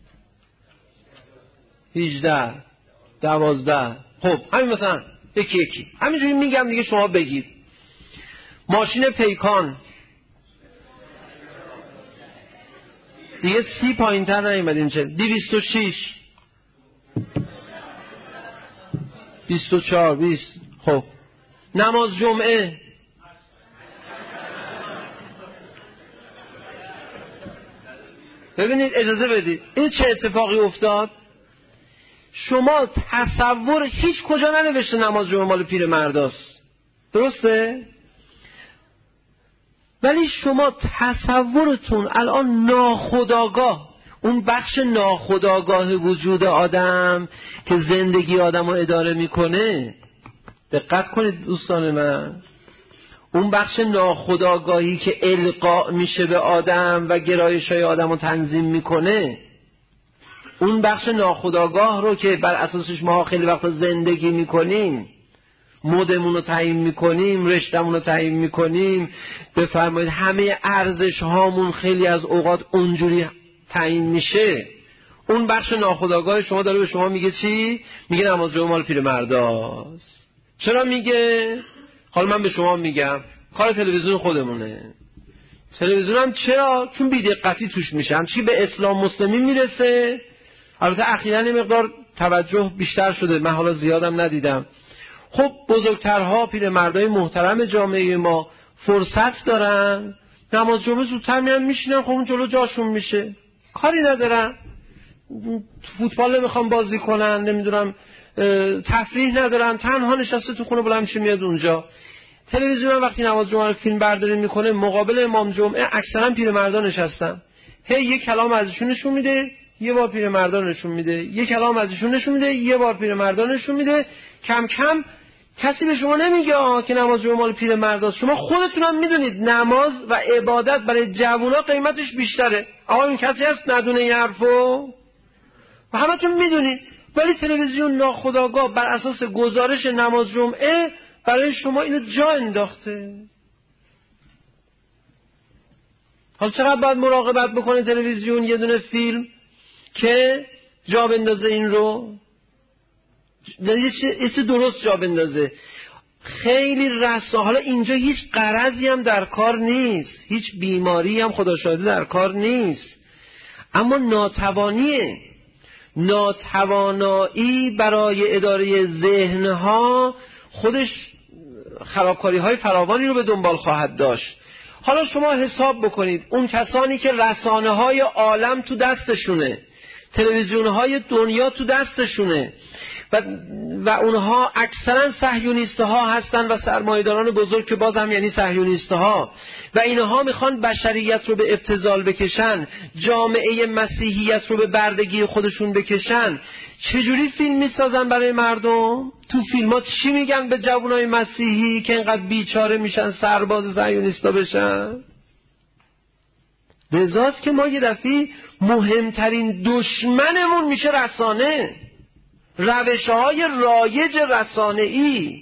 S2: هجده دوازده. خب همین مثلا یکی یکی همینجوری میگم دیگه، شما بگید. ماشین پیکان دیگه سی پایین تر نیمدیم، چه دویست و شش بیست و چهار بیست. خب نماز جمعه ببینید، اجازه بدید، این چه اتفاقی افتاد. شما تصور هیچ کجا ننوشته نماز جمعه مال پیر مرداست، درسته؟ ولی شما تصورتون الان ناخودآگاه، اون بخش ناخودآگاه وجود آدم که زندگی آدم رو اداره میکنه، دقت کنید دوستان من، اون بخش ناخودآگاهی که القا میشه به آدم و گرایش‌های آدم رو تنظیم میکنه، اون بخش ناخودآگاه رو که بر اساسش ما خیلی وقت زندگی میکنیم، مودمون رو تعیین میکنیم، رشتمون رو تعیین میکنیم، بفرمایید همه ارزش هامون خیلی از اوقات اونجوری تعیین میشه. اون بخش ناخودآگاه شما داره به شما میگه چی؟ میگه نماز جمعه مال پیر مرداست. چرا میگه؟ حالا من به شما میگم کار تلویزیون خودمونه. تلویزیون هم چرا؟ چون بی‌دقتی توش میشه، همچی به اسلام مسلمی میرسه. البته اخیراً این مقدار توجه بیشتر شده، من حالا زیادم ندیدم. خب بزرگترها، پیرمردای محترم جامعه ما فرصت دارن، نماز جمعه زودتر میان میشینن، خب اون جلو جاشون میشه، کاری ندارن، فوتبال نمیخوام بازی کنن، نمیدونم تفریح ندارن، تنها نشسته تو خونه بلند میشه میاد اونجا. تلویزیون وقتی نماز جمعه رو فیلم برداری میکنه، مقابل امام جمعه اکثرا پیرمردان نشستن، هی یه کلام ازشون نشون میده، یه بار پیرمردان نشون میده، یه کلام ازشون نشون میده، یه بار پیرمردان نشون میده. کم کم کسی به شما نمیگه آه که نماز جمعه مال پیرمرداست. شما خودتونم میدونید نماز و عبادت برای جوونا قیمتش بیشتره. آقا این کسی هست ندونه این حرفو؟ و همتون میدونید. ولی تلویزیون ناخودآگاه بر اساس گزارش نماز جمعه برای شما اینو جا انداخته. حالا چقدر باید مراقبت بکنه تلویزیون یه دونه فیلم که جا بندازه این رو، یه چه درست جا بندازه. خیلی رسا. حالا اینجا هیچ غرضی هم در کار نیست، هیچ بیماری هم خدا شاهده در کار نیست، اما ناتوانیه. ناتوانایی برای اداره ذهنها خودش خرابکاری های فراوانی رو به دنبال خواهد داشت. حالا شما حساب بکنید اون کسانی که رسانه های عالم تو دستشونه، تلویزیون های دنیا تو دستشونه و, و اونها اکثرا صهیونیست ها هستن و سرمایه‌داران بزرگ که باز هم یعنی صهیونیست ها، و اینها میخوان بشریت رو به ابتذال بکشن، جامعه مسیحیت رو به بردگی خودشون بکشن. چجوری فیلم میسازن برای مردم؟ تو فیلمات چی میگن به جوانای مسیحی که اینقدر بیچاره میشن سرباز صهیونیستا بشن؟ رضاست که ما یه دفعه مهمترین دشمنمون میشه رسانه، روش‌های رایج رسانه‌ای،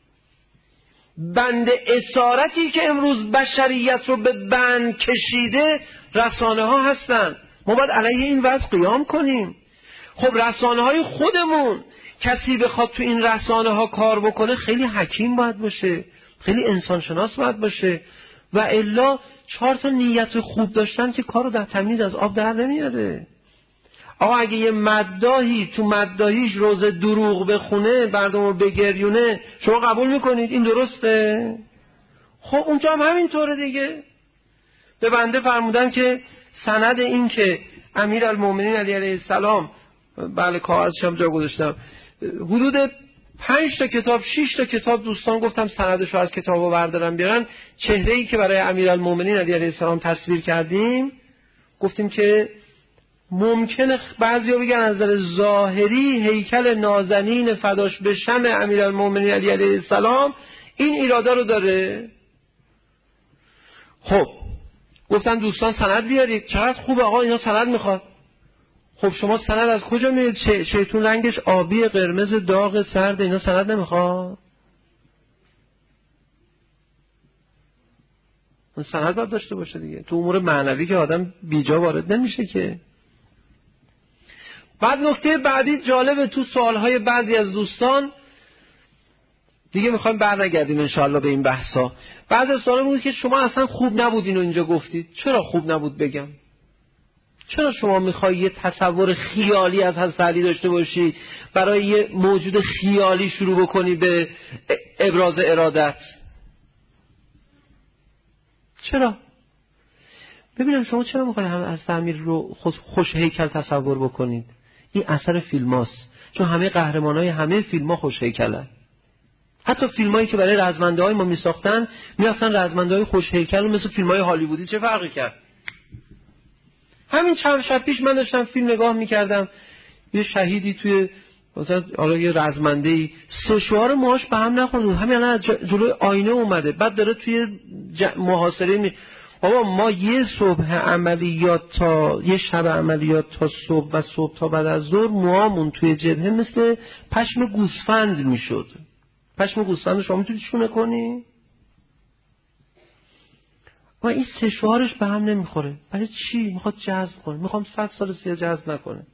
S2: بند اسارتی که امروز بشریت رو به بند کشیده رسانه ها هستن. ما باید علیه این وضع قیام کنیم. خب رسانه های خودمون، کسی بخواد تو این رسانه ها کار بکنه خیلی حکیم باید باشه، خیلی انسانشناس باید باشه، و الا چهار تا نیت خوب داشتن که کارو در تمیز از آب در نمیاره. آقا اگه یه مداحی تو مداحیش روز دروغ بخونه مردمو بگریونه، شما قبول میکنید این درسته؟ خب اونجا هم همینطوره دیگه. به بنده فرمودن که سند این که امیرالمومنین علی علیه السلام، بله کاغذش هم جا گذاشتم، حدود پنج تا کتاب شش تا کتاب دوستان گفتم سندشو از کتابو بردارن بیارن، چهره‌ای که برای امیرالمومنین علی علیه السلام تصویر کردیم گفتیم که ممکنه بعضیا بگن از نظر ظاهری هیکل نازنین فداش به شم امیرالمومنین علی علیه السلام این ایرادا رو داره. خب گفتن دوستان سند بیارید. چقدر خوبه آقا اینا سند میخواد. خب شما سند از کجا میارید؟ ش... شیطون رنگش آبی، قرمز، داغ، سرد، اینا سند نمیخواد؟ اون سند باید داشته باشه دیگه. تو امور معنوی که آدم بیجا وارد نمیشه که. بعد نکته بعدی جالبه، تو سوالهای بعضی از دوستان دیگه میخوایم برنگردیم انشاءالله به این بحثا. بعضی از سوالا بود که شما اصلا خوب نبودین و اینجا گفتید. چرا خوب نبود بگم؟ چرا شما میخوای یه تصور خیالی از حضرت علی داشته باشی، برای یه موجود خیالی شروع بکنی به ابراز ارادت؟ چرا؟ ببینم شما چرا میخواید هم از امیر رو خوش هیکل تصور بکنید؟ این اثر فیلماست، چون همه قهرمانای همه فیلم‌ها خوش هیکلن. حتی فیلمایی که برای رزمنده‌های ما میساختن میافتن رزمنده‌های خوش هیکل مثل فیلم‌های هالیوودی. چه فرقی کرد؟ همین چند شب پیش من داشتم فیلم نگاه میکردم، یه شهیدی توی مثلا حالا یه رزمنده‌ای سه شوار موهاش به هم نخورد، همین الان جلوی آینه اومده، بعد داره توی محاصره می... بابا ما یه صبح عملیات تا یه شب عملیات تا صبح و صبح تا بعد از ظهر موامون توی جبهه مثل پشم گوسفند میشد. پشم گوسفند شما میتونی چونه کنی؟ و این سه شوارش به هم نمیخوره. برای چی؟ میخواد جذب کنه. میخوام صد سال سیاه جذب نکنه.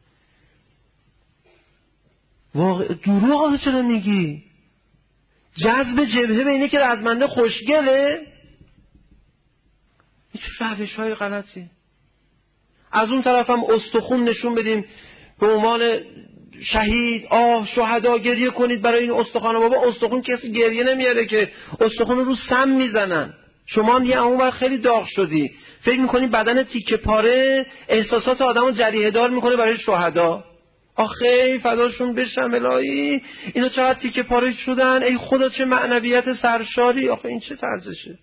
S2: واقع دروغ چرا میگی؟ جذب جبهه به اینه که رزمنده خوشگله؟ این چه روش های غلطی. از اون طرف هم استخون نشون بدیم به عنوان شهید، آه شهدا گریه کنید برای این استخوان. بابا استخون کسی گریه نمیاره که، استخون رو سم میزنن. شما هم یه اون وقت خیلی داغ شدی فکر میکنی بدن تیکه پاره احساسات آدمو جریحه دار میکنه برای شهدا. آخه فداشون بشم الهی، اینا چقدر تیکه پاره شدن، ای خدا چه معنویت سرشاری. آخه این چه طرزشه؟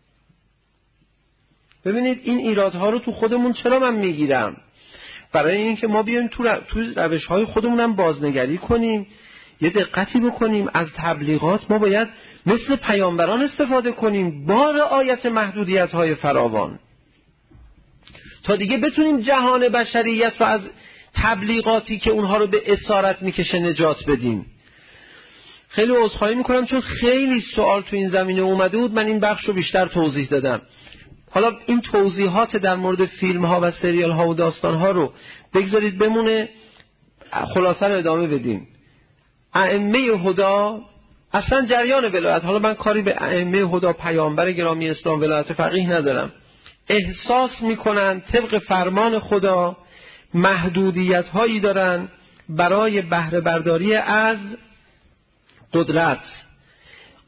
S2: ببینید این ایرادها رو تو خودمون چرا من میگیرم؟ برای اینکه ما بیایم تو تو روش‌های خودمونم بازنگری کنیم، یه دقتی بکنیم. از تبلیغات ما باید مثل پیامبران استفاده کنیم با رعایت محدودیت‌های فراوان، تا دیگه بتونیم جهان بشریت رو از تبلیغاتی که اونها رو به اسارت میکشه نجات بدیم. خیلی عذرخواهی میکنم چون خیلی سوال تو این زمینه اومده بود، من این بخش رو بیشتر توضیح دادم. حالا این توضیحات در مورد فیلم ها و سریال ها و داستان ها رو بگذارید بمونه، خلاصه رو ادامه بدیم. ائمه هدا اصلا جریان ولایت، حالا من کاری به ائمه هدا پیامبر گرامی اسلام ولایت فقیه ندارم، احساس میکنن طبق فرمان خدا محدودیت هایی دارن برای بهره برداری از قدرت.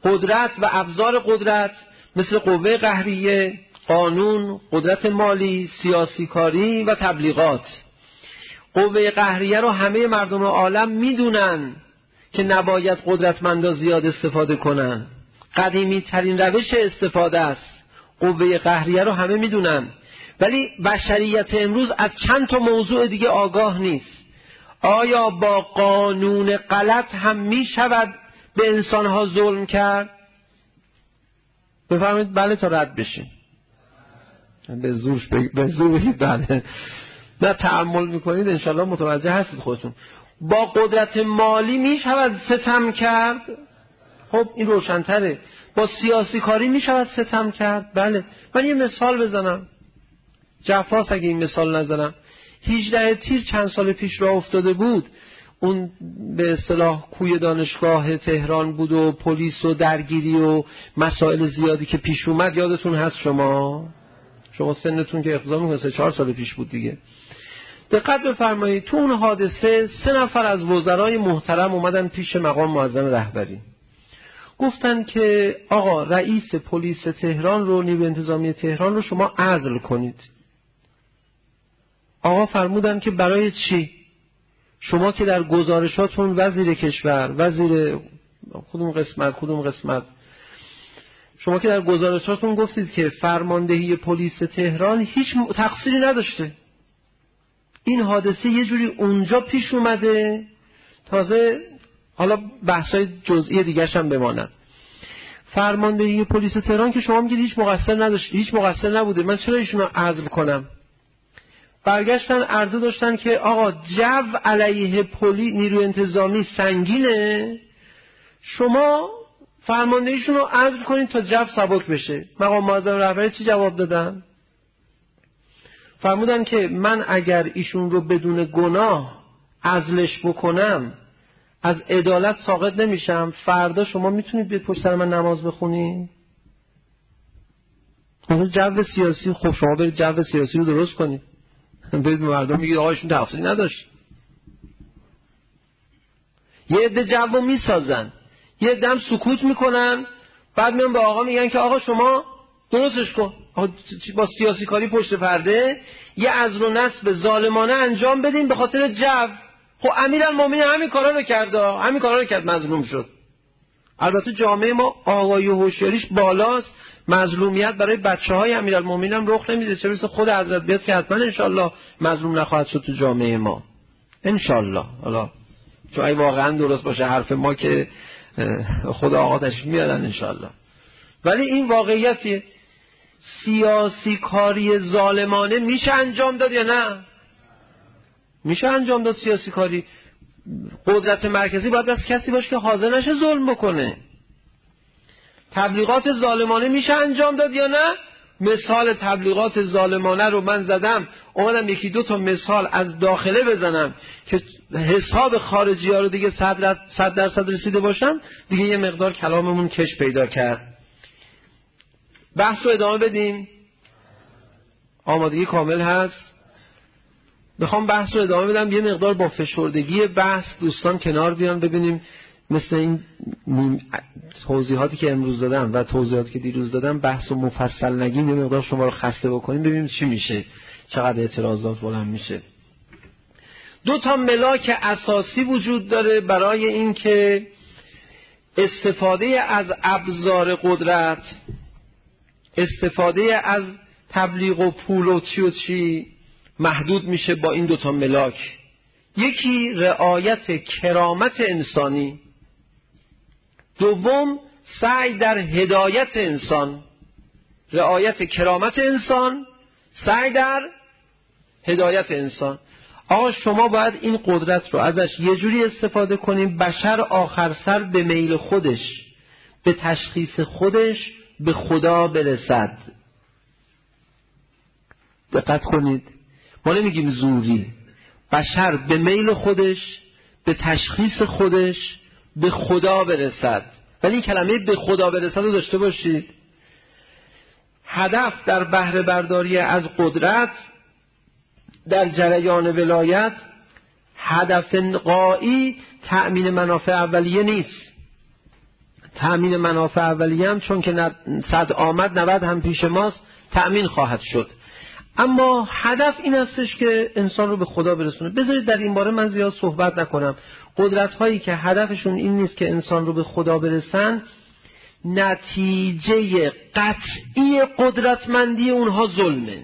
S2: قدرت و ابزار قدرت مثل قوه قهریه، قانون، قدرت مالی، سیاسی کاری و تبلیغات. قوه قهریه رو همه مردم عالم میدونن که نباید قدرتمندا زیاد استفاده کنن. قدیمی ترین روش استفاده است. قوه قهریه رو همه میدونن، ولی بشریت امروز از چند تا موضوع دیگه آگاه نیست. آیا با قانون غلط هم می شود به انسانها ظلم کرد؟ بفرمایید بله تا رد بشین. به زورش به زور بگید بله. نه تأمل میکنید انشالله متوجه هستید خودتون. با قدرت مالی می شود ستم کرد؟ خب این روشن‌تره. با سیاسی کاری می شود ستم کرد؟ بله. من یه مثال بزنم. جفاس اگه این مثال نزنم. هجده تیر چند سال پیش راه افتاده بود، اون به اصطلاح کوی دانشگاه تهران بود و پلیس و درگیری و مسائل زیادی که پیش اومد. یادتون هست شما؟ شما سنتون که اقضا میکنه سه چهار سال پیش بود دیگه. دقت بفرمایید تو اون حادثه سه نفر از وزرای محترم اومدن پیش مقام معظم رهبری، گفتن که آقا رئیس پلیس تهران رو، نیروی انتظامی تهران رو شما عزل کنید. آقا فرمودن که برای چی؟ شما که در گزارشاتون وزیر کشور، وزیر کدوم قسمت کدوم قسمت شما که در گزارشاتون گفتید که فرماندهی پلیس تهران هیچ تقصیری نداشته. این حادثه یه جوری اونجا پیش اومده، تازه حالا بحثای جزئی دیگرش هم بماند. فرماندهی پلیس تهران که شما میگید هیچ مقصر نداشته، هیچ مقصر نبوده، من چرا ایشون رو عزل کنم؟ برگشتن عرضه داشتن که آقا جو علیه پلیس نیروی انتظامی سنگینه، شما فرماندهیشون رو عزل کنید تا جو سبک بشه. مقام معظم رهبری چی جواب دادن؟ فرمودن که من اگر ایشون رو بدون گناه عزلش بکنم از عدالت ساقط نمیشم، فردا شما میتونید بیاید پشت سر من نماز بخونید. اون جو سیاسی، خب شما برید جو سیاسی رو درست کنید، برید به مردم میگید آقا ایشون تقصیری نداشت. یه عده جو رو میسازن، یه عده هم سکوت میکنن، بعد میان به آقا میگن که آقا شما درستش کن. با سیاسی کاری پشت پرده یه عزل و نصب ظالمانه انجام بدین به خاطر جو. خب امیرالمومنین همین کارا رو کرد، همین کارا رو کرد، مظلوم شد. البته جامعه ما آگاهی و هوشیاریش بالاست، مظلومیت برای بچهای امیرالمومنین هم رخ نمیده، چه برسه خود حضرت بیاد که حتما انشالله مظلوم نخواهد شد تو جامعه ما انشالله. حالا چون اگه واقعا درست باشه حرف ما که خدا آقا تشریف میارن انشالله. ولی این واقعیتیه. سیاسی کاری ظالمانه میشه انجام داد یا نه؟ میشه انجام داد سیاسی کاری. قدرت مرکزی باید از کسی باشه که حاضر نشه ظلم بکنه. تبلیغات ظالمانه میشه انجام داد یا نه؟ مثال تبلیغات ظالمانه رو من زدم، اومدم یکی دو تا مثال از داخله بزنم که حساب خارجی ها رو دیگه صد درصد رسیده باشم، دیگه یه مقدار کلاممون کش پیدا کرد. بحث رو ادامه بدیم. آمادگی کامل هست؟ بخوام بحث رو ادامه بدم یه مقدار با فشردگی بحث دوستان کنار بیان، ببینیم مثل این توضیحاتی که امروز دادم و توضیحاتی که دیروز دادم بحث رو مفصل نگیم، یه مقدار شما رو خسته بکنیم، ببینیم چی میشه، چقدر اعتراضات بلند میشه. دو تا ملاک اساسی وجود داره برای این که استفاده از ابزار قدرت، استفاده از تبلیغ و پول و چی و چی محدود میشه با این دوتا ملاک. یکی رعایت کرامت انسانی، دوم سعی در هدایت انسان. رعایت کرامت انسان، سعی در هدایت انسان. آقا شما باید این قدرت رو ازش یه جوری استفاده کنیم بشر آخر سر به میل خودش، به تشخیص خودش به خدا برسد. دقت کنید، ما نمیگیم زوری، بشر به میل خودش، به تشخیص خودش به خدا برسد. ولی این کلمه به خدا برسد رو داشته باشید. هدف در بهره برداری از قدرت در جریان ولایت، هدف غایی تأمین منافع اولیه نیست. تأمین منافع اولیه هم چون که صد آمد نود هم پیش ماست تأمین خواهد شد. اما هدف این هستش که انسان رو به خدا برسونه. بذارید در این باره من زیاد صحبت نکنم. قدرت هایی که هدفشون این نیست که انسان رو به خدا برسن، نتیجه قطعی قدرتمندی اونها ظلمه.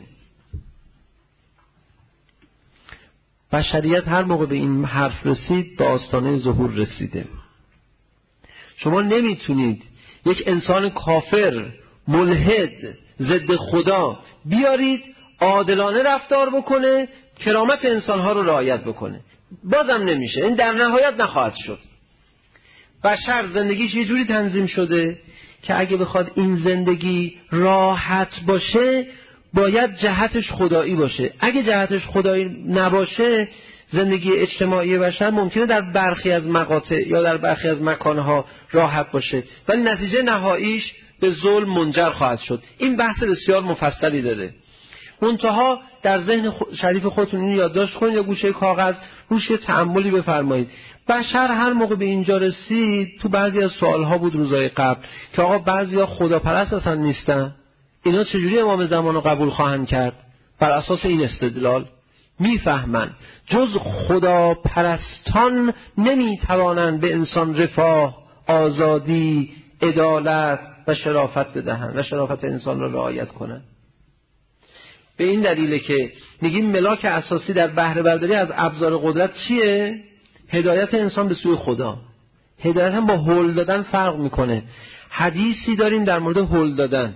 S2: بشریت هر موقع به این حرف رسید به آستانه ظهور رسیده. شما نمیتونید یک انسان کافر، ملحد، ضد خدا بیارید عادلانه رفتار بکنه، کرامت انسانها رو رعایت بکنه. بازم نمیشه. این در نهایت نخواهد شد. بشر زندگیش یه جوری تنظیم شده که اگه بخواد این زندگی راحت باشه باید جهتش خدایی باشه. اگه جهتش خدایی نباشه زندگی اجتماعی بشر ممکنه در برخی از مقاطع یا در برخی از مکانها راحت باشه ولی نتیجه نهاییش به ظلم منجر خواهد شد. این بحث بسیار مفصلی داره. منتها در ذهن شریف خودتون اینو یادداشت کنید یا گوشه کاغذ روش یه تأملی بفرمایید. بشر هر موقع به اینجا رسید تو بعضی از سوالها بود روزای قبل که آقا بعضیا خداپرست اصلا نیستن، اینا چجوری امام زمان رو قبول خواهند کرد؟ بر اساس این استدلال میفهمن جز خداپرستان نمیتوانند به انسان رفاه، آزادی، عدالت و شرافت بدهند و شرافت انسان را رعایت کنند. به این دلیله که میگیم ملاک اساسی در بهره برداری از ابزار قدرت چیه؟ هدایت انسان به سوی خدا. هدایت هم با هل دادن فرق میکنه. حدیثی داریم در مورد هل دادن.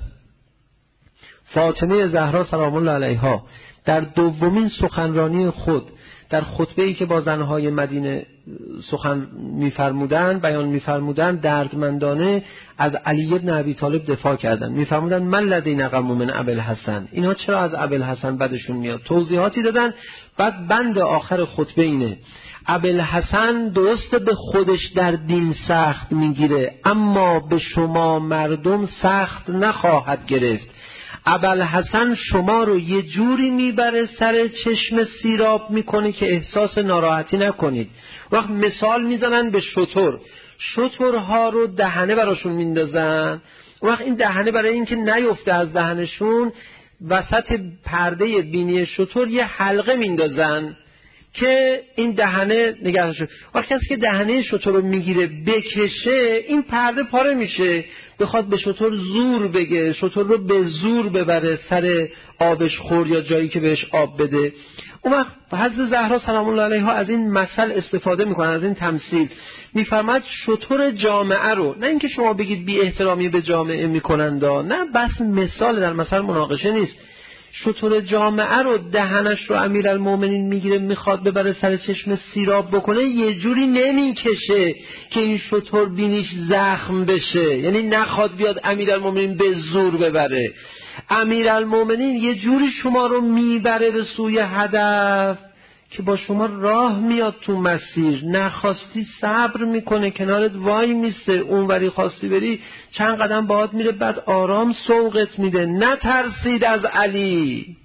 S2: فاطمه زهرا سلام الله علیها در دومین سخنرانی خود در خطبه‌ای که با زنهای مدینه سخن می‌فرمودند، بیان می‌فرمودند، دردمندانه از علی بن ابی طالب دفاع کردند. می‌فرمودند من لدینا غم من ابوالحسن، اینا چرا از ابوالحسن بدشون میاد؟ توضیحاتی دادن. بعد بند آخر خطبه اینه: ابوالحسن درست به خودش در دین سخت میگیره اما به شما مردم سخت نخواهد گرفت. ابوالحسن شما رو یه جوری میبره سر چشم سیراب میکنه که احساس ناراحتی نکنید. وقت مثال میزنن به شتر، شترها رو دهنه براشون میندازن، وقت این دهنه برای اینکه نیفته از دهنشون وسط پرده بینی شتر یه حلقه میندازن که این دهنه نگه داشته. وقتی کسی که دهنه شتر رو میگیره بکشه این پرده پاره میشه، بخواد به شتر زور بگه، شتر رو به زور ببره سر آبش خور یا جایی که بهش آب بده. اون وقت حضرت زهرا سلام الله علیها از این مثل استفاده میکنن، از این تمثیل. میفرماد شتر جامعه رو، نه اینکه شما بگید بی احترامی به جامعه میکنند، نه، بس مثال در مثل مناقشه نیست. شتر جامعه رو دهنش رو امیرالمومنین میگیره میخواد ببره سر چشم سیراب بکنه، یه جوری نمیکشه که این شتر بینیش زخم بشه، یعنی نخواد بیاد امیرالمومنین به زور ببره. امیرالمومنین یه جوری شما رو میبره به سوی هدف که با شما راه میاد تو مسیر، نخواستی صبر میکنه کنارت وای میسته، اونوری خواستی بری چند قدم باهات میره بعد آرام سوقت میده. نترسید از علی.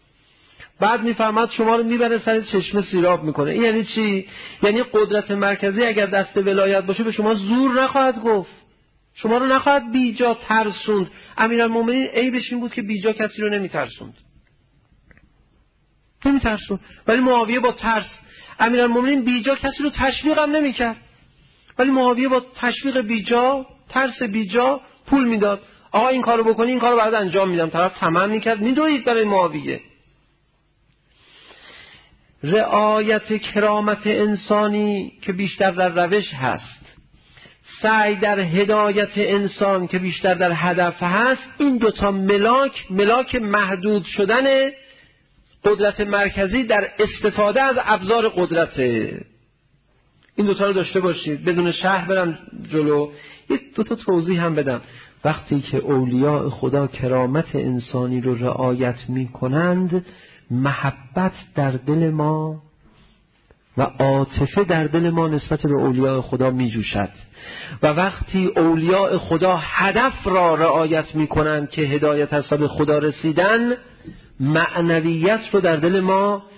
S2: بعد میفهمد شما رو میبره سر چشمه سیراب میکنه. این یعنی چی؟ یعنی قدرت مرکزی اگر دست ولایت باشه به شما زور نخواهد گفت، شما رو نخواهد بیجا ترسوند. امیرالمومنین عیبش این بود که بیجا کسی رو نمیترسوند، نمیترسون. ولی معاویه با ترس، امیرالمومنین بیجا کسی رو تشویق هم نمیکرد، ولی معاویه با تشویق بیجا، ترس بیجا پول میداد. آقا این کارو بکنی این کارو بعد انجام میدم. طرف طمع میکرد، میدوید برای معاویه. رعایت کرامت انسانی که بیشتر در روش هست، سعی در هدایت انسان که بیشتر در هدف هست، این دوتا ملاک، ملاک محدود شدن قدرت مرکزی در استفاده از ابزار قدرته. این دوتا رو داشته باشید. بدون شرح برم جلو، یه دوتا توضیح هم بدم. وقتی که اولیاء خدا کرامت انسانی رو رعایت می کنند، محبت در دل ما و عاطفه در دل ما نسبت به اولیاء خدا می جوشد. و وقتی اولیاء خدا هدف را رعایت می کنند که هدایت از به خدا رسیدن، معنویت رو در دل ما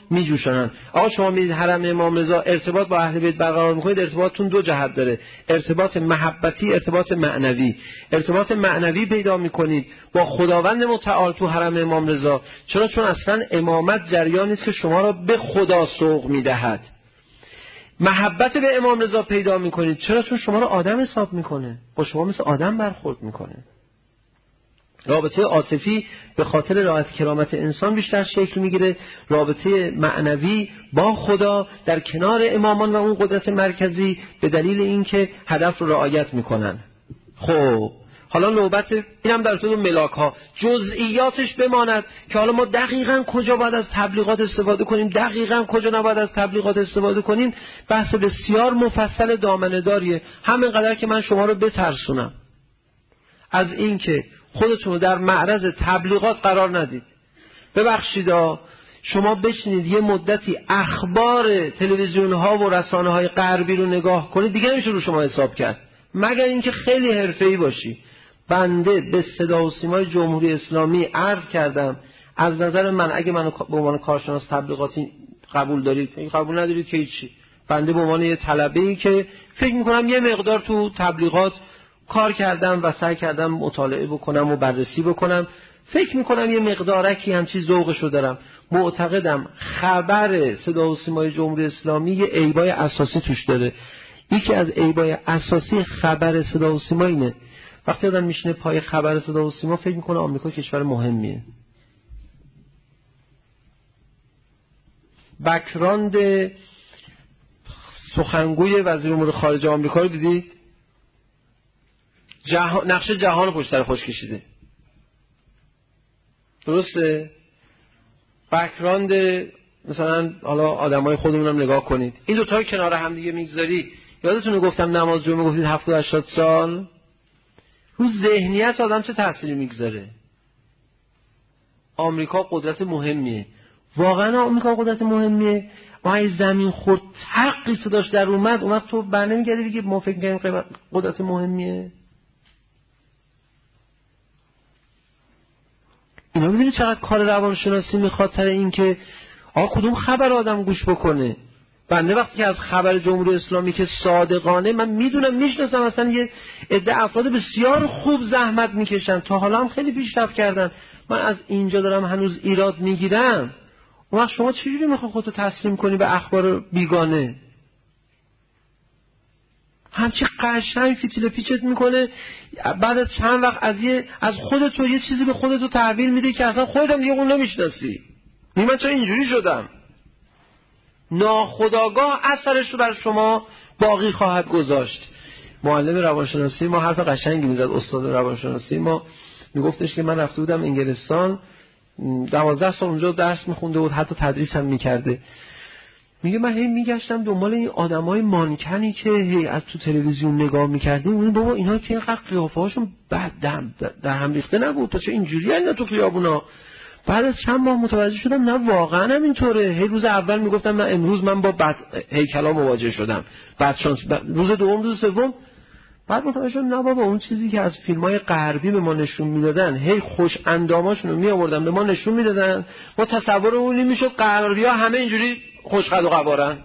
S2: میجوشانند. آقا شما میرید حرم امام رضا ارتباط با اهل بیت برقرار میکنید، ارتباطتون دو جهت داره، ارتباط محبتی، ارتباط معنوی. ارتباط معنوی پیدا میکنید با خداوند متعال تو حرم امام رضا. چرا؟ چون اصلا امامت جریانی است که شما را به خدا سوق میدهد. محبت به امام رضا پیدا میکنید. چرا؟ چون شما را آدم حساب میکنه، با شما مثل آدم برخورد میکنه. رابطه عاطفی به خاطر رعایت کرامت انسان بیشتر شکل میگیره. رابطه معنوی با خدا در کنار امامان و اون قدرت مرکزی به دلیل اینکه هدف رو رعایت میکنن. خب حالا نوبت اینم در طول ملاک ها جزئیاتش بماند که حالا ما دقیقاً کجا باید از تبلیغات استفاده کنیم، دقیقاً کجا نباید از تبلیغات استفاده کنیم. بحث بسیار مفصل دامنه داریه. همینقدر که من شما رو بترسونم از این که خودتون رو در معرض تبلیغات قرار ندید. ببخشید شما بشینید یه مدتی اخبار تلویزیون ها و رسانه های غربی رو نگاه کنید، دیگه نمیشه رو شما حساب کرد، مگر اینکه خیلی حرفه‌ای باشی. بنده به صدا و سیمای جمهوری اسلامی عرض کردم از نظر من اگه منو به عنوان کارشناس تبلیغاتی قبول دارید، قبول ندارید که هیچی. بنده به عنوان یه طلبه‌ای که فکر می‌کنم یه مقدار تو تبلیغات کار کردم و سعی کردم مطالعه بکنم و بررسی بکنم، فکر میکنم یه مقدارکی همچی ذوقشو دارم. معتقدم خبر صدا و سیمای جمهوری اسلامی یه عیبای اساسی توش داره. یکی از عیبای اساسی خبر صدا و سیما اینه وقتی آدم میشینه پای خبر صدا و سیما فکر میکنه آمریکا کشور مهمیه. بک‌گراند سخنگوی وزیر امور خارجه آمریکا رو دیدید؟ جهان، نقشه جهان رو پشت سر خودش کشیده. درسته؟ بک‌گراند مثلا حالا آدمای خودمون هم نگاه کنید. این دو تا رو کنار هم دیگه میگذاری. یادتونه گفتم نماز جمعه گفتید هفتاد هشتاد سال رو ذهنیت آدم چه تأثیری میگذاره؟ آمریکا قدرت مهمیه. واقعا آمریکا قدرت مهمیه. وای زمین خورد تقی صداش در اومد، اون وقت تو برنمیگردی بگی ما فکر می‌کنیم قدرت مهمیه. اینا میدونی چقدر کار روانشناسی میخواد سر این که آقا کدوم خبر آدم گوش بکنه. بنده وقتی که از خبر جمهوری اسلامی که صادقانه من میدونم میشناسم اصلا یه عده افراد بسیار خوب زحمت میکشن، تا حالا هم خیلی پیشرفت کردن، من از اینجا دارم هنوز ایراد میگیرم. اون وقت شما چجوری میخوای خودتو تسلیم کنی به اخبار بیگانه؟ همچی قشنگ فیتیل پیچت میکنه، بعد از چند وقت از یه از خودتو یه چیزی به خودتو تحویل میده که اصلا خودت هم دیگه اون نمیشناسی. من چرا اینجوری شدم؟ ناخودآگاه اثرش رو بر شما باقی خواهد گذاشت. معلم روانشناسی ما حرف قشنگی میزد، استاد روانشناسی ما میگفتش که من رفته بودم انگلستان، دوازده سال اونجا درس میخونده بود، حتی تدریس هم میکرده. میگه من هی میگشتم دنبال این آدمای مانکنی که هی از تو تلویزیون نگاه میکردیم، اون بابا اینا که اینقدر قیافه هاشون بد در هم ریخته نبود، تا چه اینجوری اینا تو خیابونا. بعد از چند ماه متوجه شدم نه واقعا هم اینطوره. هی روز اول میگفتم نه امروز من با بد هیکلا مواجه شدم، بعد شانس روز دوم روز سوم بعد متوجه شدم نه بابا اون چیزی که از فیلم‌های غربی به ما نشون میدادن، هی خوش انداماشون رو میآوردن به ما نشون میدادن، ما تصورمون این میشد غربی‌ها همه اینجوری خوشقد و قوارن.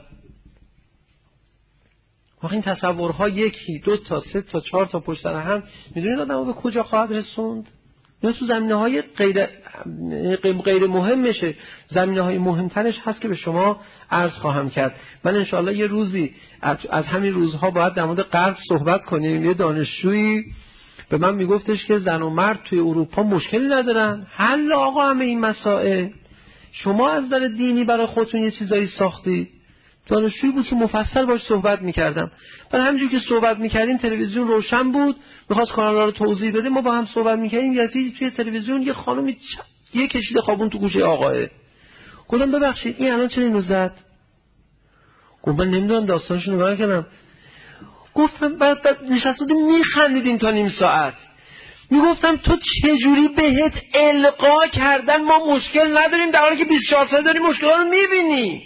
S2: واقعا این تصورها یکی دو تا سه تا چهار تا پشت سر هم میدونید آدمو به کجا خواهد رسوند؟ اینا تو زمینه‌های غیر غیر مهمشه. زمینه‌های مهمترش هست که به شما عرض خواهم کرد. من انشاءالله یه روزی از همین روزها باید در مورد غرب صحبت کنیم. یه دانشجویی به من میگفتش که زن و مرد توی اروپا مشکلی ندارن، حل آقا همه این مسائل. شما از نظر دینی برای خودتون یه چیزایی ساختی. دانشجویی بود که مفصل باش صحبت میکردم. برای همینجوری که صحبت میکردیم تلویزیون روشن بود، میخواست کانال‌ها رو توضیح بده، ما با هم صحبت میکردیم، یعنی توی تلویزیون یه خانومی چ... یه کشیده خوابون تو گوشه آقاه. گفتم ببخشید این الان چرا اینو زد؟ گفت من نمیدونم داستانش رو نگاه کردم. گفتم بعد بعد نشستیم میخندیدیم تا نیم ساعت. میگفتم تو چجوری بهت القا کردن ما مشکل نداریم در حالی که بیست و چهار ساعت داری مشکلات رو میبینی؟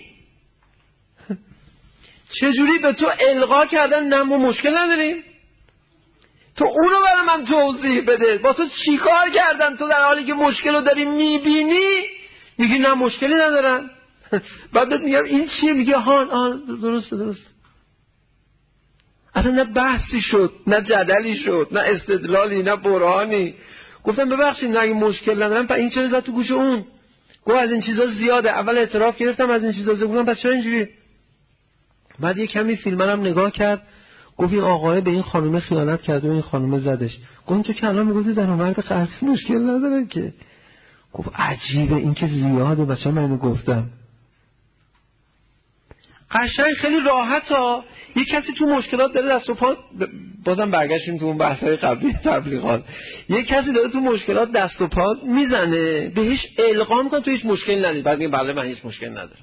S2: چجوری به تو القا کردن نه ما مشکل نداریم؟ تو اونو برای من توضیح بده. با تو چیکار کردن تو در حالی که مشکل رو داری میبینی میگی نه مشکلی ندارن؟ بعد میگم این چیه؟ میگه هان آن درسته درست. اصلا نه بحثی شد، نه جدلی شد، نه استدلالی، نه برهانی. گفتم ببخشید نه این مشکل ندارم، این چرا زد تو گوش اون؟ گفت از این چیزا زیاده. اول اعتراف گرفتم از این چیزا زیاده، گفتم پس چرا اینجوری؟ بعد یه کمی فیلمم نگاه کرد، گفت این آقای به این خانومه خیانت کرده و این خانومه زدش. گفتم تو که الان میگفتی زن و مرد غربی مشکل نداره که. گفت عجیبه این که زیاده، بچه‌ها من اینو گفتم. قشنگ خیلی راحت ها. یه کسی تو مشکلات داره دست و پا، بازم برگشتیم تو اون بحث‌های قبلی تبلیغات، یه کسی داره تو مشکلات دست و پا میزنه، بهش القا میکنه تو هیچ مشکلی نداری، بعد میگه بله من هیچ مشکلی ندارم.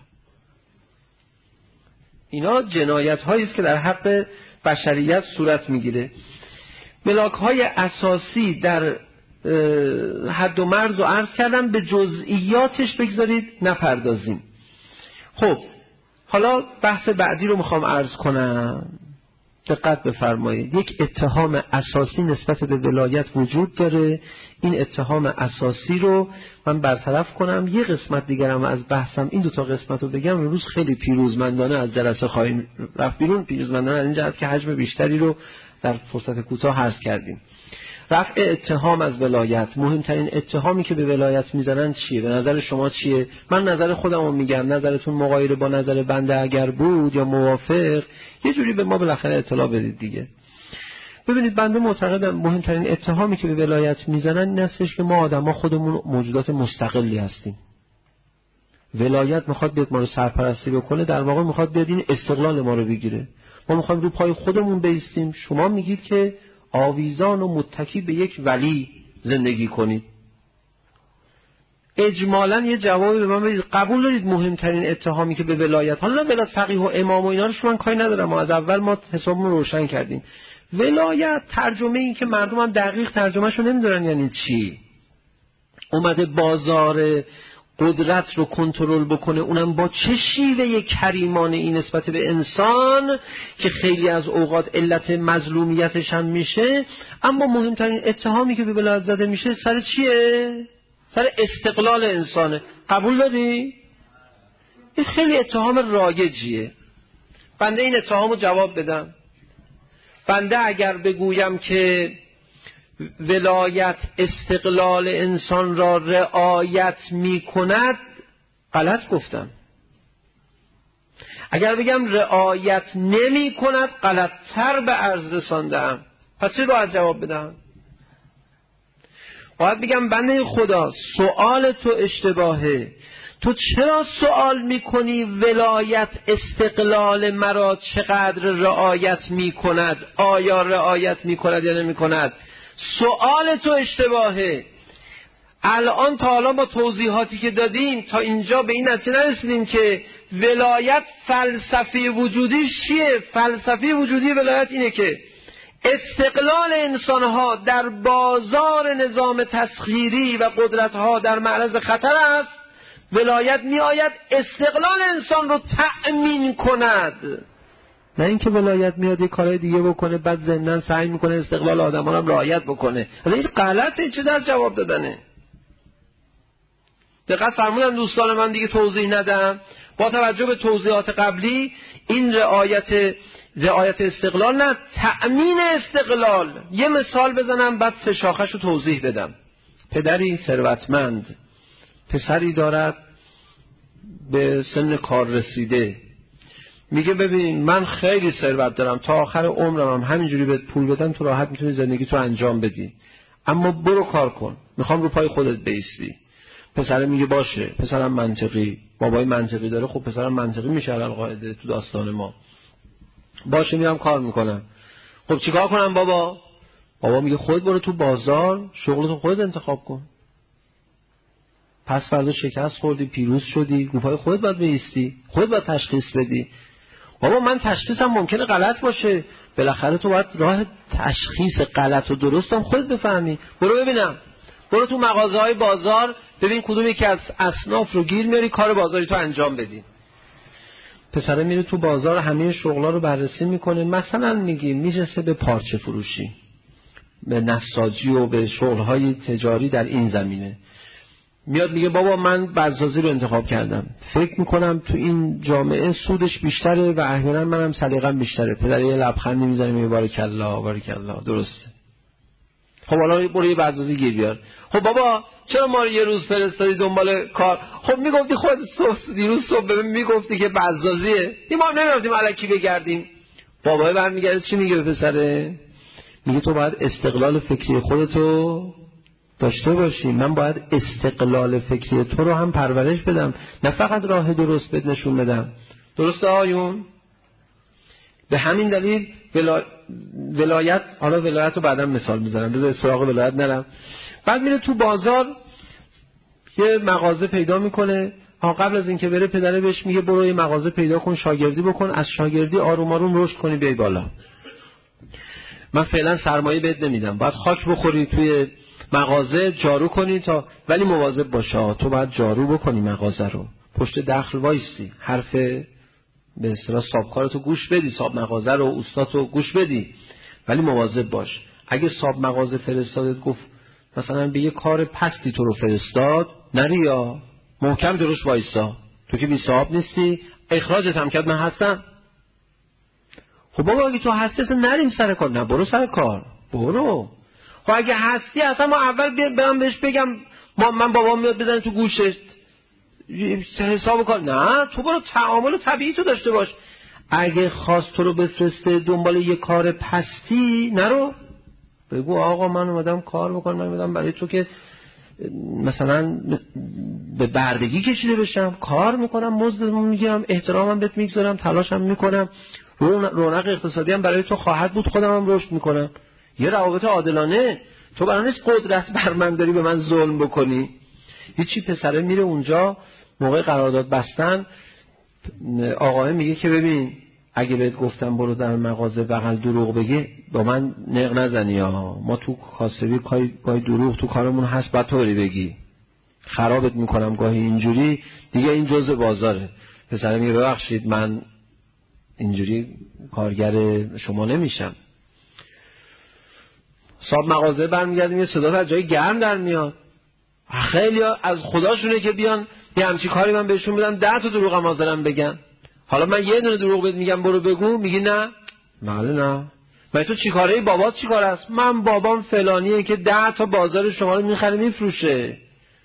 S2: اینا جنایت هایی است که در حق بشریت صورت میگیره. ملاک های اساسی در حد و مرز رو عرض کردم، به جزئیاتش بگذارید نپردازیم. خب حالا بحث بعدی رو میخوام عرض کنم، دقت بفرمایید. یک اتهام اساسی نسبت به ولایت وجود داره، این اتهام اساسی رو من برطرف کنم. یه قسمت دیگرم از بحثم این دو تا قسمت رو بگم. امروز خیلی پیروزمندانه از جلسه خواهیم رفت بیرون، پیروزمندانه از این جهت که حجم بیشتری رو در فرصت کوتاه عرض کردیم. رفع اتهام از ولایت، مهمترین اتهامی که به ولایت میزنن چیه؟ به نظر شما چیه؟ من نظر خودم رو میگم، نظرتون مغایر با نظر بنده اگر بود یا موافق، یه جوری به ما بالاخره اطلاع بدید دیگه. ببینید بنده معتقدم مهمترین اتهامی که به ولایت میزنن این هستش که ما آدما خودمون موجودات مستقلی هستیم. ولایت میخواد بیاد ما رو سرپرستی بکنه، در واقع میخواد بیاد این استقلال ما رو بگیره. ما میخوایم رو پای خودمون بایستیم، شما میگید که آویزان و متکی به یک ولی زندگی کنید. اجمالاً یه جوابی به من بدید. قبول دارید مهمترین اتهامی که به ولایت، حالا ولایت فقیه و امام و اینا رو من کاری ندارم، ما از اول ما حسابمون روشن کردیم. ولایت ترجمه این که مردم هم دقیق ترجمهشو نمیدونن یعنی چی. اومده بازار قدرت رو کنترل بکنه، اونم با چه شیوه کریمانه این نسبت به انسان که خیلی از اوقات علت مظلومیتش هم میشه. اما مهمترین اتهامی که به ولایت زده میشه سر چیه؟ سر استقلال انسانه. قبول داری؟ این خیلی اتهام رایجیه. بنده این اتهام رو جواب بدم. بنده اگر بگویم که ولایت استقلال انسان را رعایت می کند، غلط گفتم. اگر بگم رعایت نمی کند، غلط تر به عرض رساندم. پس چه باید جواب بدم؟ باید بگم بنده خدا سوال تو اشتباهه. تو چرا سوال میکنی ولایت استقلال مرا چقدر رعایت میکند؟ آیا رعایت میکند یا نمیکند؟ سوال تو اشتباهه. الان تا حالا با توضیحاتی که دادیم تا اینجا به این نتیجه نرسیدیم که ولایت فلسفه وجودیش چیه؟ فلسفه وجودی ولایت اینه که استقلال انسانها در بازار نظام تسخیری و قدرتها در معرض خطر است. ولایت می آید استقلال انسان رو تأمین کند، نه اینکه ولایت میاد یه کارهای دیگه بکنه بعد ضمناً سعی میکنه استقلال آدمان هم رعایت بکنه. از این غلطه، چه در جواب دادنه. دقت فرمودن دوستان من دیگه توضیح ندم. با توجه به توضیحات قبلی این رعایت رعایت استقلال نه، تأمین استقلال. یه مثال بزنم بعد سه شاخش رو توضیح بدم. پدری ثروتمند پسری دارد به سن کار رسیده، میگه ببین من خیلی ثروت دارم، تا آخر عمرم هم همینجوری بهت پول بدم تو راحت میتونی زندگی تو انجام بدی، اما برو کار کن، میخوام رو پای خودت بایستی. پسر میگه باشه. پسرم منطقی، بابای منطقی داره، خب پسرم منطقی میشه القاعده تو داستان ما. باشه میرم کار میکنم. خب چیکار کنم بابا؟ بابا میگه خودت برو تو بازار شغلتو خودت انتخاب کن. پس فردا شکست خوردی، پیروز شدی، رو پای خودت باید بایستی، خودت باید تشخیص بدی. بابا من تشخیصم ممکنه غلط باشه، بالاخره تو باید راه تشخیص غلط و درست هم خودت بفهمی. برو ببینم، برو تو مغازه‌های بازار ببین کدوم یکی از اصناف رو گیر میاری کار بازاری تو انجام بدی. پسره میره تو بازار همه شغلا رو بررسی میکنه. مثلا میگیم میرسه به پارچه فروشی، به نساجی و به شغل‌های تجاری در این زمینه. میاد میگه بابا من بزازی رو انتخاب کردم، فکر میکنم تو این جامعه سودش بیشتره و احیانا منم سلیقه‌ام بیشتره. پدر یه لبخندی میزنه میگه بارکالله بارکالله، درسته. خب حالا برو یه بزازی گیر بیار. خب بابا چرا ما رو یه روز فرستادی دنبال کار؟ خب میگفتی خود صبح دیروز صبح ببین میگفتی که بزازیه، این ما نمی‌رفتیم الکی بگردیم. بابا برمیگرده چی میگه به پسره؟ میگه تو باید استقلال فکری خودتو داشته باشی، من باید استقلال فکری تو رو هم پرورش بدم، نه فقط راه درست بد نشون بدم. درسته آیون؟ به همین دلیل ولا... ولایت، حالا ولایت رو بعدم مثال میزنم، بذار سراغ ولایت نرم. بعد میره تو بازار یه مغازه پیدا میکنه. ها قبل از اینکه بره پدره بهش میگه برو یه مغازه پیدا کن، شاگردی بکن، از شاگردی آروم آروم رشد کنی بیای بالا. من فعلا سرمایه بهت نمیدم، باید خاک بخوری توی مغازه، جارو کنی تا، ولی مواظب باشه تو باید جارو بکنی مغازه رو، پشت دخل وایستی، حرف به اصطلاح صاحبکارتو گوش بدی، صاحب مغازه رو استادتو گوش بدی، ولی مواظب باش. اگه صاحب مغازه فرستادت گفت مثلا به یه کار پستی تو رو فرستاد، نری یا محکم جلوش وایسا، تو که بی صاحب نیستی، اخراجت هم کرد من هستم. خب بابا اگه تو هستی اصلا نریم سر کار، نه برو سر کار برو. خب اگه هستی اصلا ما اول برم بهش بگم ما من بابام میاد بزنه تو گوشت حساب کار، نه تو برو تعامل طبیعی تو داشته باش. اگه خواست تو رو بفرسته دنبال یه کار پستی، نرو، بگو آقا من اومدم کار بکنم، من اومدم برای تو که مثلا به بردگی کشیده بشم، کار میکنم، مزدمو میگیرم، احترامم بهت میگذارم، تلاشم میکنم، رونق اقتصادی هم برای تو خواهد بود، خودم هم رشد میکنم. یه روابط عادلانه. تو برای نیست قدرت بر من داری به من ظلم بکنی. هیچی. پسره میره اونجا موقع قرارداد بستن، آقای میگه که ببین اگه بهت گفتم برو در مغازه بغل دروغ بگی با من نق نزنی ها، ما تو کاسبی گاهی دروغ تو کارمون هست، بعد طوری بگی خرابت میکنم گاهی اینجوری دیگه، این جزء بازاره. پسره میگه ببخشید من اینجوری کارگر شما نمیشم. صاحب مغازه برمیگرده میگه صدا از جای گرم در میاد، خیلی از خداشونه که بیان یه همچی کاری من بهشون بدم ده تا دروغ هم حاضرم بگن. حالا من یه دونه دروغ بهت میگم برو بگو، میگی نه بله نه. من تو چی کاره؟ بابات چی کار است؟ من بابام فلانیه که ده تا بازار شما رو میخره میفروشه.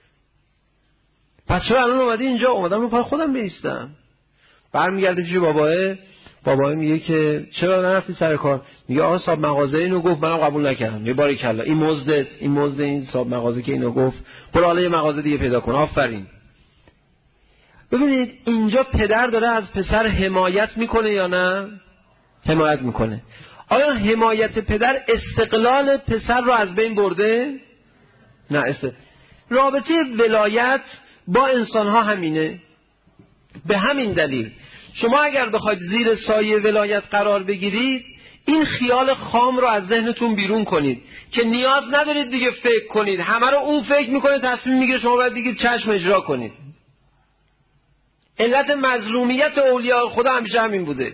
S2: پس چرا الان اومدی اینجا؟ اومدم رو پای خودم بیستم. برمیگرده پیش باباه، بابا میگه که چرا نرفتی سر کار؟ میگه آقا صاحب مغازه اینو گفت منم قبول نکردم. یه باری کلا این مزد این مزد این صاحب مغازه که اینو گفت، برو حالا یه مغازه دیگه پیدا کن. آفرین. ببینید اینجا پدر داره از پسر حمایت میکنه یا نه؟ حمایت میکنه. آیا حمایت پدر استقلال پسر رو از بین برده؟ نه. است رابطه ولایت با انسان ها همینه. به همین دلیل شما اگر بخواید زیر سایه ولایت قرار بگیرید، این خیال خام رو از ذهنتون بیرون کنید که نیاز ندارید دیگه فکر کنید، همه رو اون فکر میکنه، تصمیم میگیره، شما باید دیگه چشم اجرا کنید. علت مظلومیت اولیاء خدا همیشه همین بوده.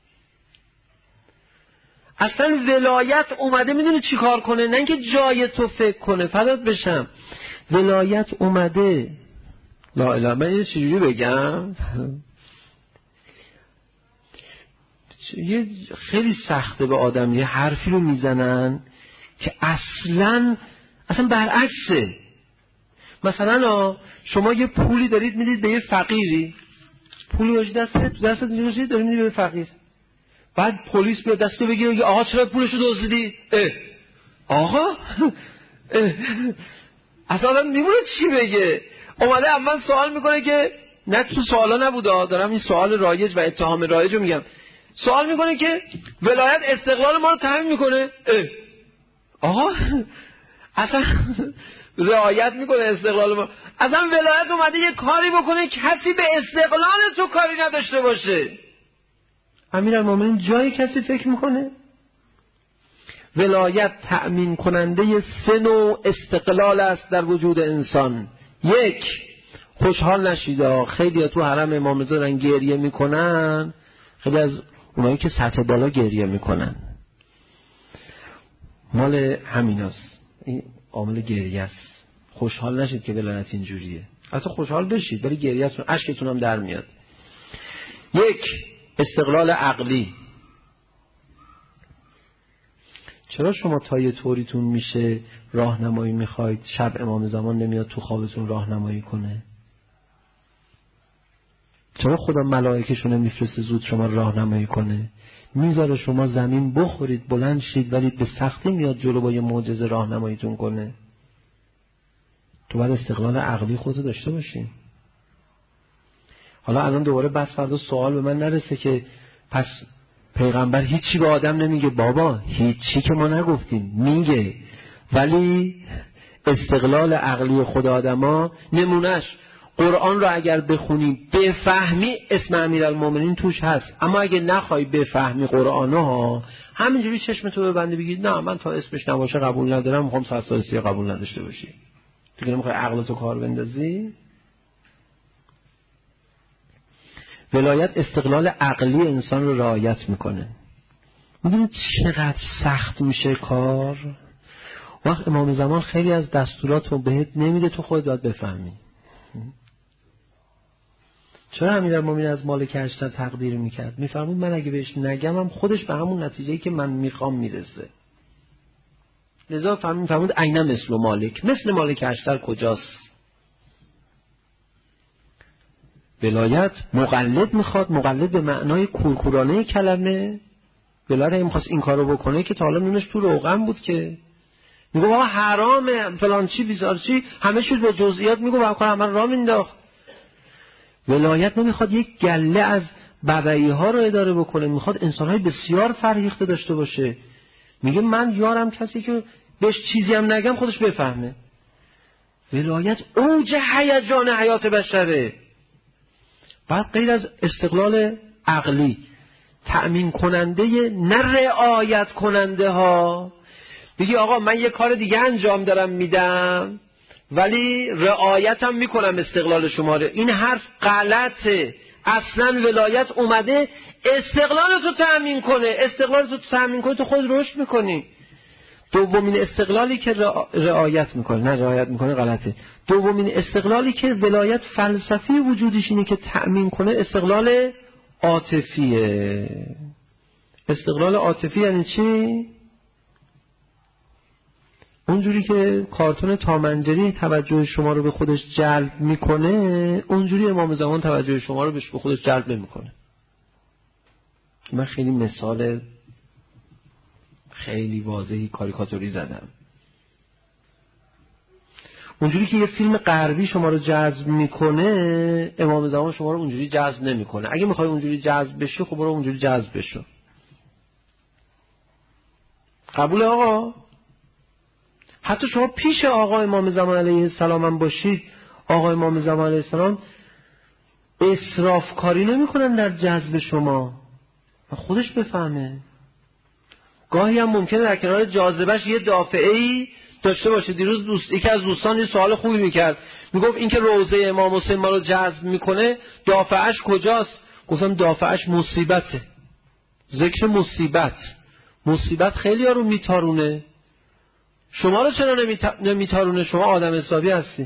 S2: اصلا ولایت اومده میدونه چی کار کنه، نه اینکه جای تو فکر کنه. فدات بشم، ولایت اومده لا اله. من یه چیزی بگم یه خیلی سخته به آدم یه حرفی رو میزنن که اصلا اصلا برعکسه. مثلا شما یه پولی دارید میدید به یه فقیری، پولی باشه دستت دستت میشه دارید میدید به فقیر، بعد پلیس بیاد دستو بگیره میگه آقا چرا پولشو دزدیدی؟ اه آقا اه. اصلا میمونه چی بگه. اومده اول سوال میکنه که نه تو سوالا نبوده، دارم این سوال رایج و اتهام رایج رو میگم. سوال میکنه که ولایت استقلال ما رو تضمین میکنه؟ اه. آقا اصلا رعایت میکنه استقلال ما؟ اصلا ولایت اومده یه کاری بکنه کسی به استقلال تو کاری نداشته باشه. امیرالمومنین جایی کسی فکر میکنه؟ ولایت تأمین کننده سه نوع استقلال است در وجود انسان. یک، خوشحال نشید خیلی تو حرم امام رضا دارن گریه میکنن، خیلی از اونایی که سطح بالا گریه میکنن مال همیناست، این عامل گریه است. خوشحال نشید که ولایت اینجوریه. اصلا خوشحال بشید، ولی گریه‌تون اشکتون هم در میاد. یک، استقلال عقلی. چرا شما تا یه طوریتون میشه راهنمایی میخواید، شب امام زمان نمیاد تو خوابتون راهنمایی کنه؟ چرا خدا ملائکه‌شو نمیفرسته زود شما راهنمایی کنه؟ میذاره شما زمین بخورید بلند شید، ولی به سختی میاد جلو با یه معجزه راهنماییتون کنه. تو باید استقلال عقلی خودتو داشته باشین. حالا الان دوباره بس فردا سوال به من نرسه که پس پیغمبر هیچی به آدم نمیگه. بابا هیچی که ما نگفتیم میگه، ولی استقلال عقلی خود آدما نمونش قرآن رو اگر بخونی بفهمی اسم امیرالمومنین توش هست، اما اگه نخوای بفهمی قرآن ها همینجوری چشمتو ببندی بگی نه من تا اسمش نباشه قبول ندارم، میخوام سرسالسی قبول نداشته باشی. تو که نمیخوای عقلتو کار بندازی. ولایت استقلال عقلی انسان رو رعایت میکنه. میدونید چقدر سخت میشه کار؟ وقت امام زمان خیلی از دستورات رو بهت نمیده، تو خودت باید بفهمی. چرا امیرالمومنین از مالک اشتر تقدیر میکرد؟ میفرمود من اگه بهش نگم هم خودش به همون نتیجه‌ای که من میخوام میرسه. لذا فرمود عین مثل مالک، مثل مالک اشتر کجاست؟ ولایت مقلد میخواد، مقلد به معنای کورکورانه کلمه. ولایت این میخواست این کارو بکنه که تا حالا نونش تو روغن بود که میگه بابا حرامه فلان چی بیزار چی، همه چیز با جزئیات میگه با کار همه را مینداخت. ولایت نمیخواد یک گله از ببعی ها رو اداره بکنه، میخواد انسانهای بسیار فرهیخته داشته باشه. میگه من یارم کسی که بهش چیزی هم نگم خودش بفهمه. ولایت اوج هیجان حیات بشره. بعد غیر از استقلال عقلی، تأمین کننده نه رعایت کننده ها. بگی آقا من یه کار دیگه انجام دارم میدم ولی رعایتم میکنم استقلال شما رو، این حرف غلطه. اصلا ولایت اومده استقلال تو تأمین کنه. استقلال تو تأمین کنه تو خود رشد میکنی. دومین استقلالی که رعایت میکنه، نه رعایت میکنه غلطه. دومین استقلالی که ولایت فلسفی وجودش اینه که تأمین کنه استقلال عاطفیه. استقلال عاطفی یعنی چی؟ اونجوری که کارتون تامنجری توجه شما رو به خودش جلب میکنه، اونجوری امام زمان توجه شما رو به خودش جلب نمیکنه. من خیلی مثال خیلی واضحی کاریکاتوری زدم. اونجوری که یه فیلم غربی شما رو جذب میکنه، امام زمان شما رو اونجوری جذب نمیکنه. اگه میخوای اونجوری جذب بشی خب برو اونجوری جذب بشو. قبول آقا؟ حتی شما پیش آقا امام زمان علیه السلام هم باشید، آقا امام زمان علیه السلام اسراف کاری نمی کنن در جذب شما و خودش بفهمه. گاهی هم ممکنه در کنار جاذبهش یه دافعه‌ای داشته باشه. دیروز دوست یکی از دوستان یه سوال خوبی میکرد، میگفت این که روضه امام حسین ما رو جذب میکنه دافعهش کجاست؟ گفتم دافعهش مصیبته. ذکر مصیبت. مصیبت خیلی ها رو میتارونه. شما رو چرا نمیتارونه؟ شما آدم حسابی هستی.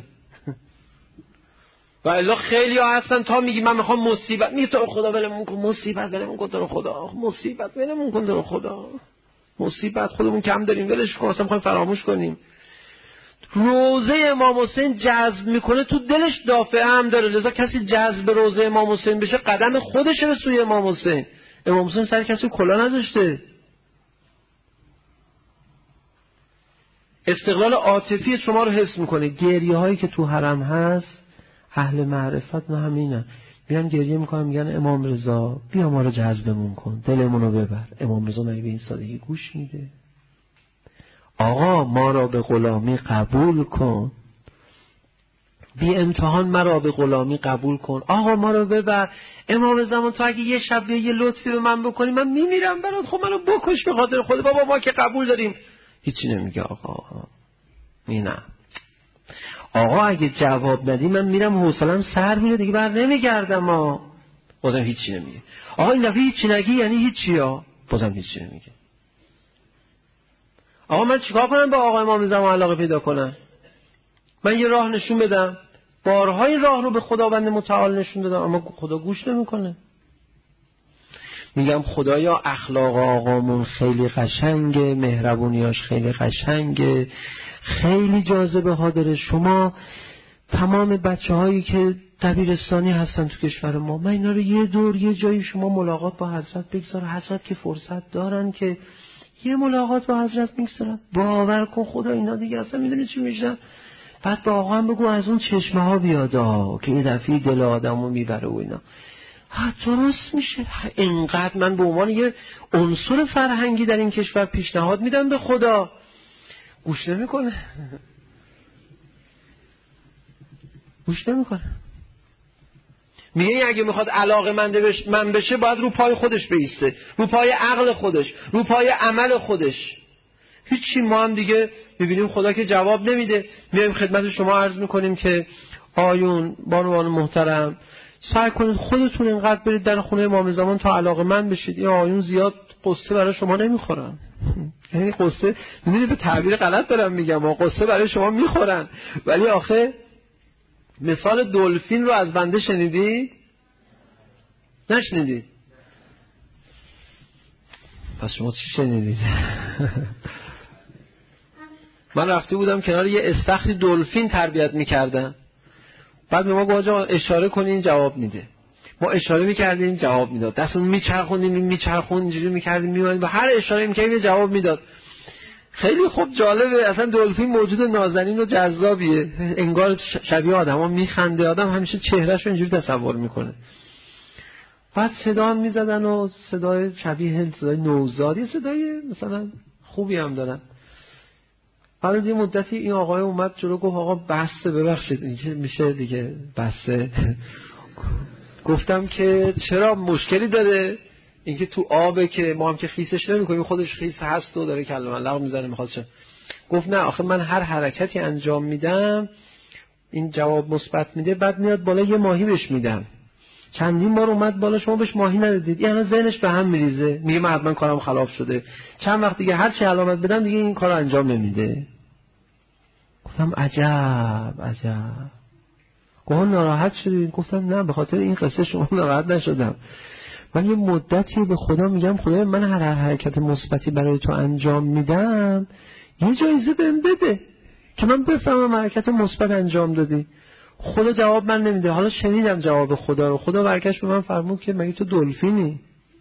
S2: و الا خیلی ها هستن تا میگی من میخوام مصیبت، میگه تو رو خدا ولمون کن، مصیبت ولمون کن، تو رو خدا مصیبت ولمون کن، تو رو خدا مصیبت خودمون کم داریم ولش کن، اصلا میخوایم فراموش کنیم. روضه امام حسین جذب میکنه، تو دلش دافعه هم داره. لذا کسی جذب روضه امام حسین بشه قدم خودشه به سوی امام حسین. امام حسین سر کسی کلا نذاشته. استقلال عاطفی شما رو حفظ میکنه. گریه هایی که تو حرم هست اهل معرفت نه همینه، میان گریه میکنن میگن امام رضا بیا ما رو جذبمون کن، دلمون رو ببر. امام رضا مگه به این سادگی گوش میده؟ آقا ما را به غلامی قبول کن، بی امتحان مرا به غلامی قبول کن، آقا ما رو ببر. امام زمان تو اگه یه شب یه لطفی به من بکنی من میمیرم برات، خب منو بکش به خاطر خود. بابا ما که قبول داریم. هیچی نمیگه آقا. نه آقا اگه جواب ندی من میرم حوصله‌ام سر میره دیگه بر نمیگردم. ما بازم هیچی نمیگه. آقا این دفعه هیچی نگی یعنی هیچی ها، بازم هیچی نمیگه. آقا من چیکار کنم با آقا امام زمان علاقه پیدا کنم؟ من یه راه نشون بدم، بارها این راه رو به خداوند متعال نشون دادم اما خدا گوش نمیکنه. میگم خدایا اخلاق آقامون خیلی قشنگه، مهربونیاش خیلی قشنگه، خیلی جاذبه ها داره. شما تمام بچه هایی که دبیرستانی هستن تو کشور ما، من اینا رو یه دور یه جایی شما ملاقات با حضرت بگذار، حضرت که فرصت دارن که یه ملاقات با حضرت میگذارن، باور کن خدا اینا دیگه اصلا میدونی چی میشن. بعد با آقا هم بگو از اون چشمه ها بیاد ها که این دفعه دل آدمو میبره و اینا. ها درست میشه. اینقدر من به عنوان یه عنصر فرهنگی در این کشور پیشنهاد میدم به خدا، گوش نمیکنه. گوش نمیکنه. میگه اگه میخواد علاقه منده بش من بشه باید رو پای خودش بیسته، رو پای عقل خودش، رو پای عمل خودش. هیچی. ما هم دیگه میبینیم خدا که جواب نمیده، میایم خدمت شما عرض میکنیم که آیون بانوان محترم سعی کنید خودتون اینقدر برید در خونه امام زمان تا علاقه من بشید. این آیون زیاد قصه برای شما نمیخورن. یعنی قصه میدونی به تعبیر غلط دارم میگم، و قصه برای شما میخورن، ولی آخه مثال دلفین رو از بنده شنیدی؟ نشنیدی؟ پس شما چی شنیدید؟ من رفته بودم کنار یه استخری دلفین تربیت میکردن، بعد به ما گفت آقا اشاره کنین جواب میده. ما اشاره میکردیم جواب میداد، دستمون میچرخوندیم میچرخوند اینجوری میکردیم میومدیم و هر اشاره میکردیم جواب میداد. خیلی خوب جالبه. اصلا دلفین موجود نازنین و جذابیه، انگار شبیه آدما میخنده، آدم همیشه چهرهشو اینجوری تصور میکنه. بعد صدا هم میزدن و صدای شبیه صدای نوزادی، صدای مثلا خوبی هم دارن. بعد از یه مدتی این آقای اومد جلو گفت آقا بسته، ببخشید این میشه دیگه بسته. گفتم که چرا مشکلی داره؟ اینکه تو آبه که ما هم که خیسش نمی‌کنیم، خودش خیس هست و داره کلمه لغو میزنه میخواد چه. گفت نه آخه من هر حرکتی انجام میدم این جواب مثبت میده، بعد میاد بالا یه ماهی بهش میدم. چندین بار اومد بالا شما بهش ماهی ندادید، یعنی ذهنش به هم میریزه، میگه من حتما کارم خلاف شده. چند وقت دیگه هر چی علامت بدم دیگه این کارو انجام نمیده. گفتم عجب عجب. گفت ناراحت شدید؟ گفتم نه به خاطر این قصه شما ناراحت نشدم. من یه مدتی به خدا میگم خدای من هر حرکت مثبتی برای تو انجام میدم یه جایزه بهم بده که من بفهمم حرکت مثبت انجام دادی. خدا جواب من نمیده. حالا شنیدم جواب خدا رو. خدا برگشت به من فرمود که مگه تو دلفینی؟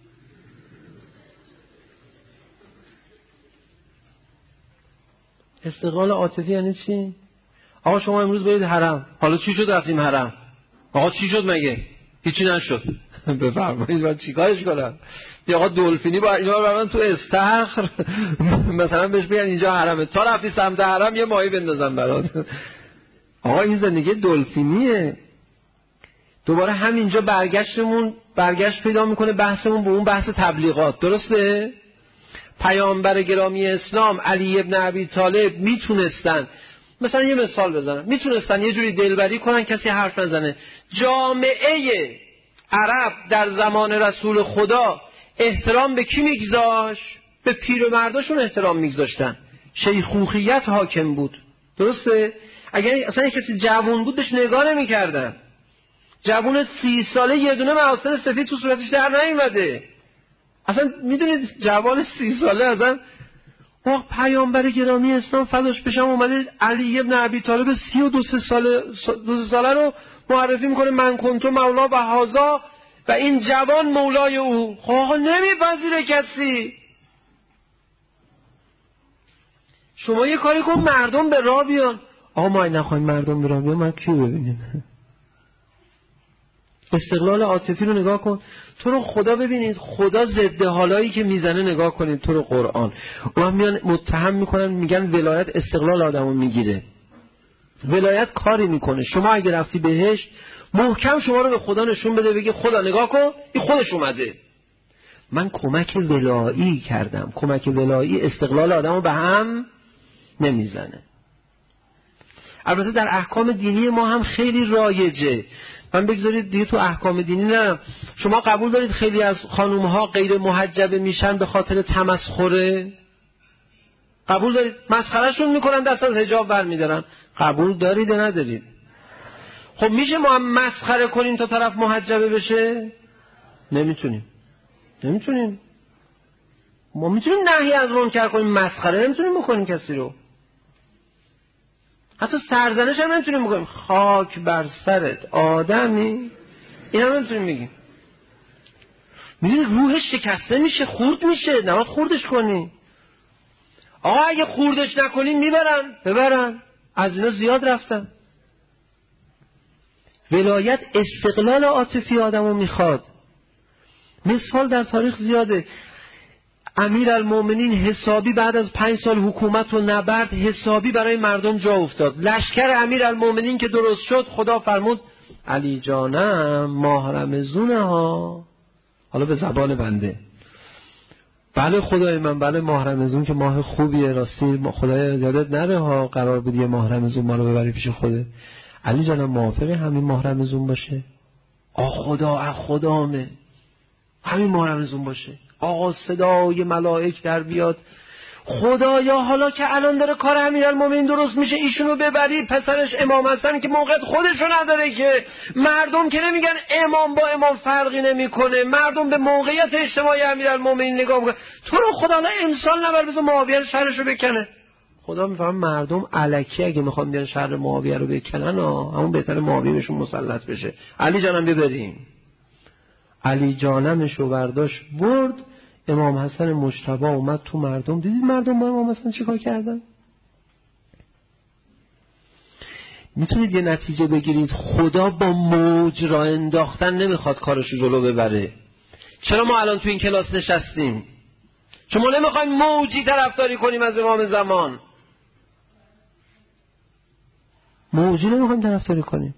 S2: استقلال عاطفی یعنی چی؟ آقا شما امروز برید حرم، حالا چی شد رفتیم حرم؟ آقا چی شد مگه؟ هیچی نشد. بفرمایید من چیکارش کنم؟ یا آقا دلفینی با اینا رو برن تو استخر مثلا بهش بگن اینجا حرمه، تا رفتی سمت حرم یه ماهی بندازن برات. آقا این زندگی دلفینیه. دوباره همینجا برگشتمون برگشت پیدا میکنه بحثمون به اون بحث تبلیغات. درسته؟ پیامبر گرامی اسلام علی ابن ابی طالب میتونستن مثلا یه مثال بزنم، میتونستن یه جوری دلبری کنن کسی حرف نزنه. جامعه عرب در زمان رسول خدا احترام به کی میگذاشت؟ به پیر و مرداشون احترام میگذاشتن. شیخوخیت حاکم بود. درسته؟ اگر اصلا کسی جوان بود بهش نگاه نمیکردن. جوان سی ساله یه دونه محاسن سفید تو صورتش در نیومده. اصلا میدونید جوان سی ساله اصلا وقت پیامبر گرامی اسلام فداش بشم اومده علی ابن ابی طالب سی و دو ساله دو سه ساله رو معرفی میکنه من کنتو مولا و هازا و این جوان مولای او. خب آقا نمیپذیره کسی. شما یه کاری کن مردم به راه بیان. آقا ما این نخواهیم مردم به راه بیان، ما کیو ببینیم؟ استقلال عاطفی رو نگاه کن. تو رو خدا ببینید، خدا ضد حالایی که میزنه نگاه کنید. تو رو قرآن اونا میان متهم میکنن، میگن ولایت استقلال آدمو میگیره. ولایت کاری میکنه. شما اگه رفتی بهشت محکم شما رو به خدا نشون بده، بگه خدا نگاه کن این خودش اومده، من کمک ولایی کردم. کمک ولایی استقلال آدمو به هم نمیزنه. البته در احکام دینی ما هم خیلی رایجه. من بگذارید دیگه تو احکام دینی نرم. شما قبول دارید خیلی از خانومها غیر محجبه میشن به خاطر تمسخره؟ قبول دارید؟ مسخرهشون میکنن، دست از حجاب برمیدارن. قبول دارید یا ندارید؟ خب میشه ما هم مسخره کنیم تا طرف محجبه بشه؟ نمیتونیم نمیتونیم ما میتونیم نهی از منکر کنیم، مسخره نمیتونیم بکنیم کسی رو، حتی سرزنش هم نمیتونیم بکنیم. خاک بر سرت آدمی، این هم نمیتونیم بگیم. میدونی روحش شکسته میشه، خورد میشه، نباید خوردش کنی. آقا اگه خوردش نکنیم میبرن، ببرن، از اینا زیاد رفتن. ولایت استقلال عاطفی آدمو میخواد. مثال در تاریخ زیاده. امیرالمومنین حسابی بعد از پنج سال حکومت و نبرد حسابی برای مردم جا افتاد. لشکر امیرالمومنین که درست شد، خدا فرمود علی جانم ماه رمضونه ها. حالا به زبان بنده، بله خدای من، بله ماه رمضون که ماه خوبیه، راستی خدای یادت نره ها، قرار بود یه ماه رمضون ما رو ببری پیش خوده. علی جانم موافقه همین ماه رمضون باشه؟ آ خدا ا خدامه همین ماه رمضون باشه. آقا صدای ملائک در بیاد، خدایا حالا که الان داره کار امیرالمومنین درست میشه، ایشونو ببری، پسرش امام حسن که موقعیت خودشو نداره، که مردم که نمیگن امام با امام فرقی نمیکنه، مردم به موقعیت اجتماعی امیرالمومنین نگاه میکنن، تو رو خدا الان امسال نبر بذار معاویه رو شرشو بکنه. خدا میفهم مردم الکی اگه میخوان بیان شر معاویه رو بکنن، همون بهتره معاویه بهشون مسلط بشه. علی جانم ببریم. علی جانمشو برداشت برد. امام حسن مجتبی اومد تو مردم، دیدید مردم با امام حسن چیکار کردن؟ میتونید یه نتیجه بگیرید خدا با موج را انداختن نمیخواد کارشو جلو ببره. چرا ما الان تو این کلاس نشستیم؟ چون ما نمیخوایم موجی طرفداری کنیم از امام زمان، موجی نمیخوایم طرفداری کنیم.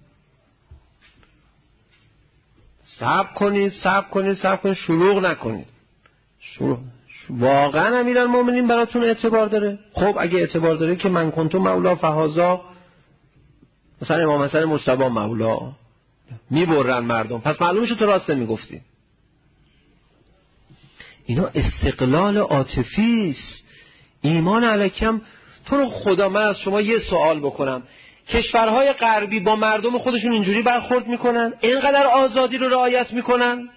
S2: صبر کنید صبر کنید صبر کنید، شلوغ نکنید. شلوغ. واقعا امیرالمومنین براتون اعتبار داره؟ خب اگه اعتبار داره که من کنتم مولا فهازا، مثلا امام حسن مجتبی مولا، میبرن مردم، پس معلومه تو راست نمیگفتی. اینا استقلال عاطفی است. ایمان علیکم. تو رو خدا من از شما یه سوال بکنم، کشورهای غربی با مردم خودشون اینجوری برخورد میکنن؟ اینقدر آزادی رو رعایت میکنن؟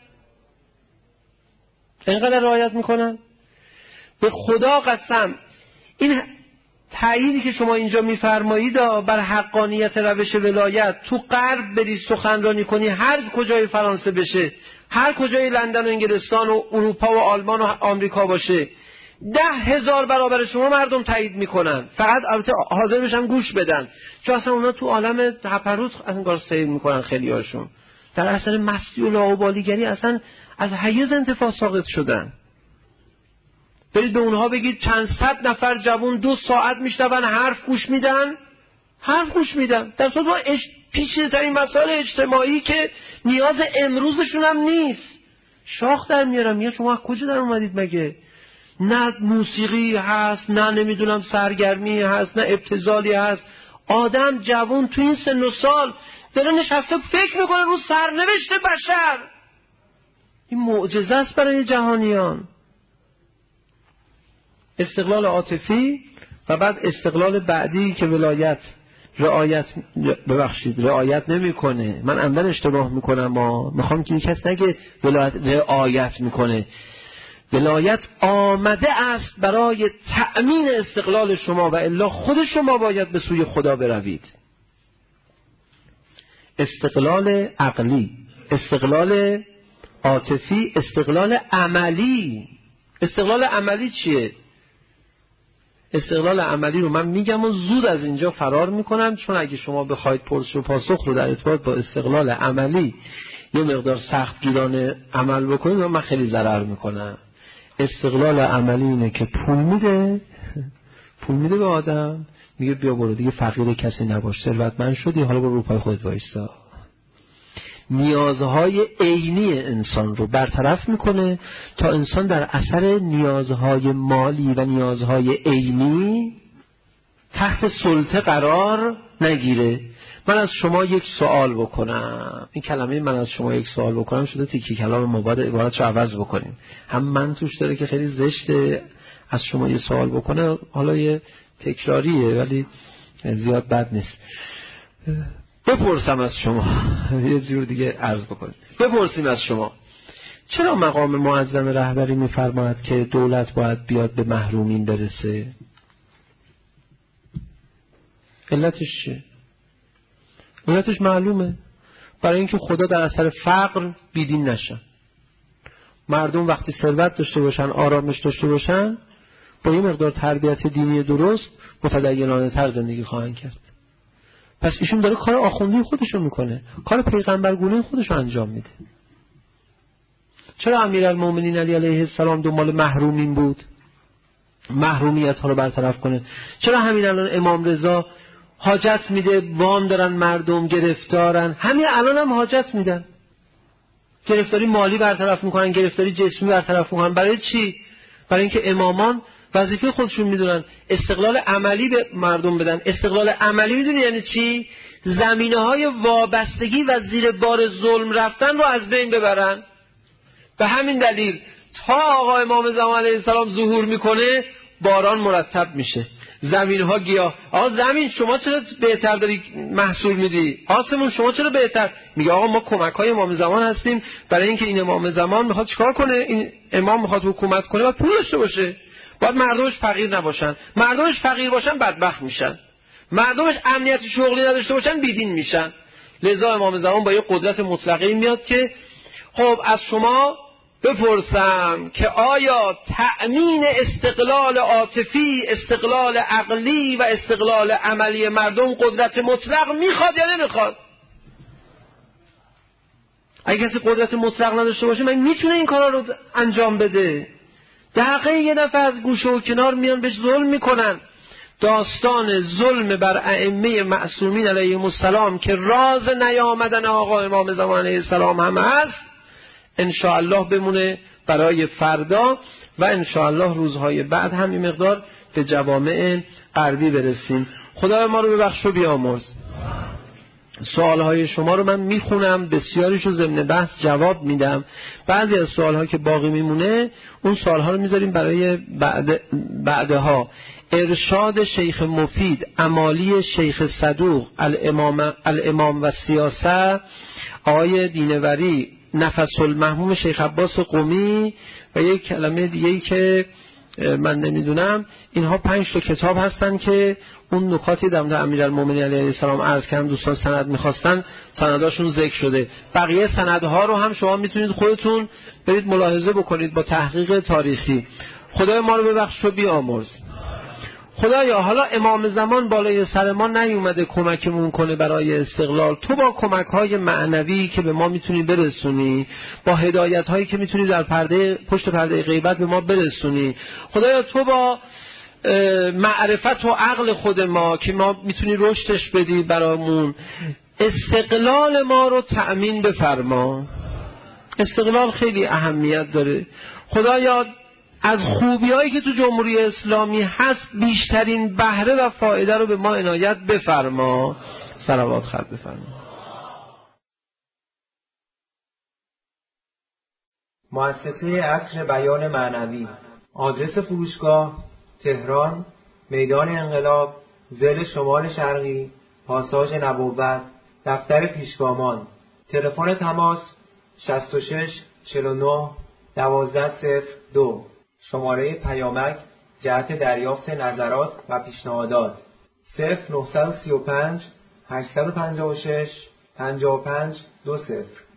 S2: اینقدر رعایت میکنن؟ به خدا قسم این تأییدی که شما اینجا میفرمایید بر حقانیت روش ولایت، تو غرب بری سخنرانی کنی، هر کجای فرانسه بشه، هر کجای لندن و انگلستان و اروپا و آلمان و آمریکا باشه، ده هزار برابر شما مردم تایید میکنن. فقط البته حاضر بشن گوش بدن، چون اصلا اونا تو عالم تپروت اصلا کار سیر میکنن. خیلی هاشون در اثر مستی و لاابالیگری اصلا از حیز انتفاع ساقط شدن. برید به اونها بگید چند صد نفر جوان دو ساعت میشنون حرف گوش میدن، حرف گوش میدن در صورت ما اج... پیچیده‌ترین مسائل اجتماعی که نیاز امروزشون هم نیست شاخ در میارن. میگن شما از کجا در اومدید مگه؟ نه موسیقی هست، نه نمیدونم سرگرمی هست، نه ابتذالی هست. آدم جوان تو این سن و سال داره نشسته فکر میکنه رو سرنوشت بشر. این معجزه است برای جهانیان. استقلال عاطفی و بعد استقلال بعدی که ولایت رعایت ببخشید رعایت نمیکنه. من عمدن اشتباه میکنم، ما میخوام که کس نگه ولایت رعایت میکنه. ولایت آمده است برای تأمین استقلال شما و الا خود شما باید به سوی خدا بروید. استقلال عقلی، استقلال عاطفی، استقلال عملی. استقلال عملی چیه؟ استقلال عملی رو من میگم و زود از اینجا فرار میکنم، چون اگه شما بخواید پرس و پاسخ رو در ارتباط با استقلال عملی یه مقدار سخت گیرانه عمل بکنید من خیلی ضرر میکنم. استقلال عملی اینه که پول میده پول میده به آدم، میگه بیا برو دیگه فقیر کسی نباش، ثروتمند شدی حالا برو رو پای خودت وایسا. نیازهای عینی انسان رو برطرف میکنه تا انسان در اثر نیازهای مالی و نیازهای عینی تحت سلطه قرار نگیره. من از شما یک سوال بکنم، این کلمه من از شما یک سوال بکنم شده تیکی کلام مباد عبارت رو عوض بکنیم. هم من توش داره که خیلی زشته از شما یه سوال بکنه، حالا یه تکراریه ولی زیاد بد نیست. بپرسم از شما یه جور دیگه عرض بکنیم، بپرسیم از شما چرا مقام معظم رهبری میفرماید که دولت باید بیاد به محرومین برسه؟ علتش چیه؟ علتش معلومه، برای اینکه خدا در اثر فقر بیدین نشن. مردم وقتی ثروت داشته باشن، آرامش داشته باشن، با یه مقدار تربیت دینی درست متدینانه تر زندگی خواهند کرد. پس ایشون داره کار آخوندی خودشو میکنه، کار پیغمبرگونه خودشو انجام میده. چرا امیرالمومنین علی علیه السلام دنبال محرومین بود؟ محرومیت ها رو برطرف کنه. چرا همین الان امام رضا حاجت میده، وام دارن مردم، گرفتارن، همین الان هم حاجت میدن، گرفتاری مالی برطرف میکنن، گرفتاری جسمی برطرف میکنن. برای چی؟ برای اینکه امامان وظیفه خودشون میدونن استقلال عملی به مردم بدن. استقلال عملی میدونی یعنی چی؟ زمینه‌های وابستگی و زیر بار ظلم رفتن رو از بین ببرن. به همین دلیل تا آقا امام زمان علیه السلام ظهور میکنه باران مرتب میشه، زمین‌ها گیاه. آقا زمین شما چرا بهتر داری محصول میدی؟ آسمون شما چرا بهتر؟ میگه آقا ما کمک‌های امام زمان هستیم، برای اینکه این امام زمان میخواد چیکار کنه؟ این امام میخواد حکومت کنه، باید پول داشته باشه، باید مردمش فقیر نباشن. مردمش فقیر باشن بدبخت میشن، مردمش امنیت شغلی نداشته باشن بیدین میشن. لذا امام زمان با یه قدرت مطلقه میاد که خب از شما بپرسم که آیا تأمین استقلال عاطفی، استقلال عقلی و استقلال عملی مردم قدرت مطلق میخواد یا نمیخواد؟ اگه کسی قدرت مطلق نداشته باشه من میتونه این کارا رو انجام بده؟ دقیقه یه دفعه از گوشه و کنار میان بهش ظلم میکنن. داستان ظلم بر ائمه معصومین علیهم السلام که راز نیامدن آقا امام زمان علیه السلام هم هست، انشاءالله بمونه برای فردا و انشاءالله روزهای بعد هم این مقدار به جوامع غربی برسیم. خدا ما رو ببخش و بیامرز. سوالهای شما رو من میخونم، بسیاریشو ضمن بحث جواب میدم. بعضی از سوالها که باقی میمونه اون سوالها رو میذاریم برای بعد بعدها. ارشاد شیخ مفید، امالی شیخ صدوق، الامام, الامام و سیاست آقای دینوری، نفس المحموم شیخ عباس قمی و یک کلمه دیگه‌ای که من نمیدونم. اینها پنج تا کتاب هستن که اون نکاتی در مورد امیرالمومنین علیه السلام عرض کردم. دوستان سند میخواستن، سنداشون ذکر شده. بقیه سندها رو هم شما میتونید خودتون برید ملاحظه بکنید با تحقیق تاریخی. خدای ما رو ببخش و بیامرز. خدایا حالا امام زمان بالای سر ما نیومده کمکمون کنه برای استقلال، تو با کمک‌های معنوی که به ما میتونی برسونی، با هدایت‌هایی که میتونی در پرده پشت پرده غیبت به ما برسونی، خدایا تو با معرفت و عقل خود ما که ما میتونی رشدش بدی برامون، استقلال ما رو تأمین بفرما. استقلال خیلی اهمیت داره. خدایا از خوبیایی که تو جمهوری اسلامی هست بیشترین بهره و فایده رو به ما عنایت بفرما. صلوات خلق بفرما.
S1: مؤسسه عصر بیان معنوی. آدرس فروشگاه: تهران، میدان انقلاب، ضلع شمال شرقی، پاساژ نبوت، دفتر پیشگامان. تلفن تماس: شصت و شش چهل و نه دوازده صفر دو. شماره پیامک جهت دریافت نظرات و پیشنهادات: صفر نه سه پنج هشت پنج شش پنج پنج دو صفر.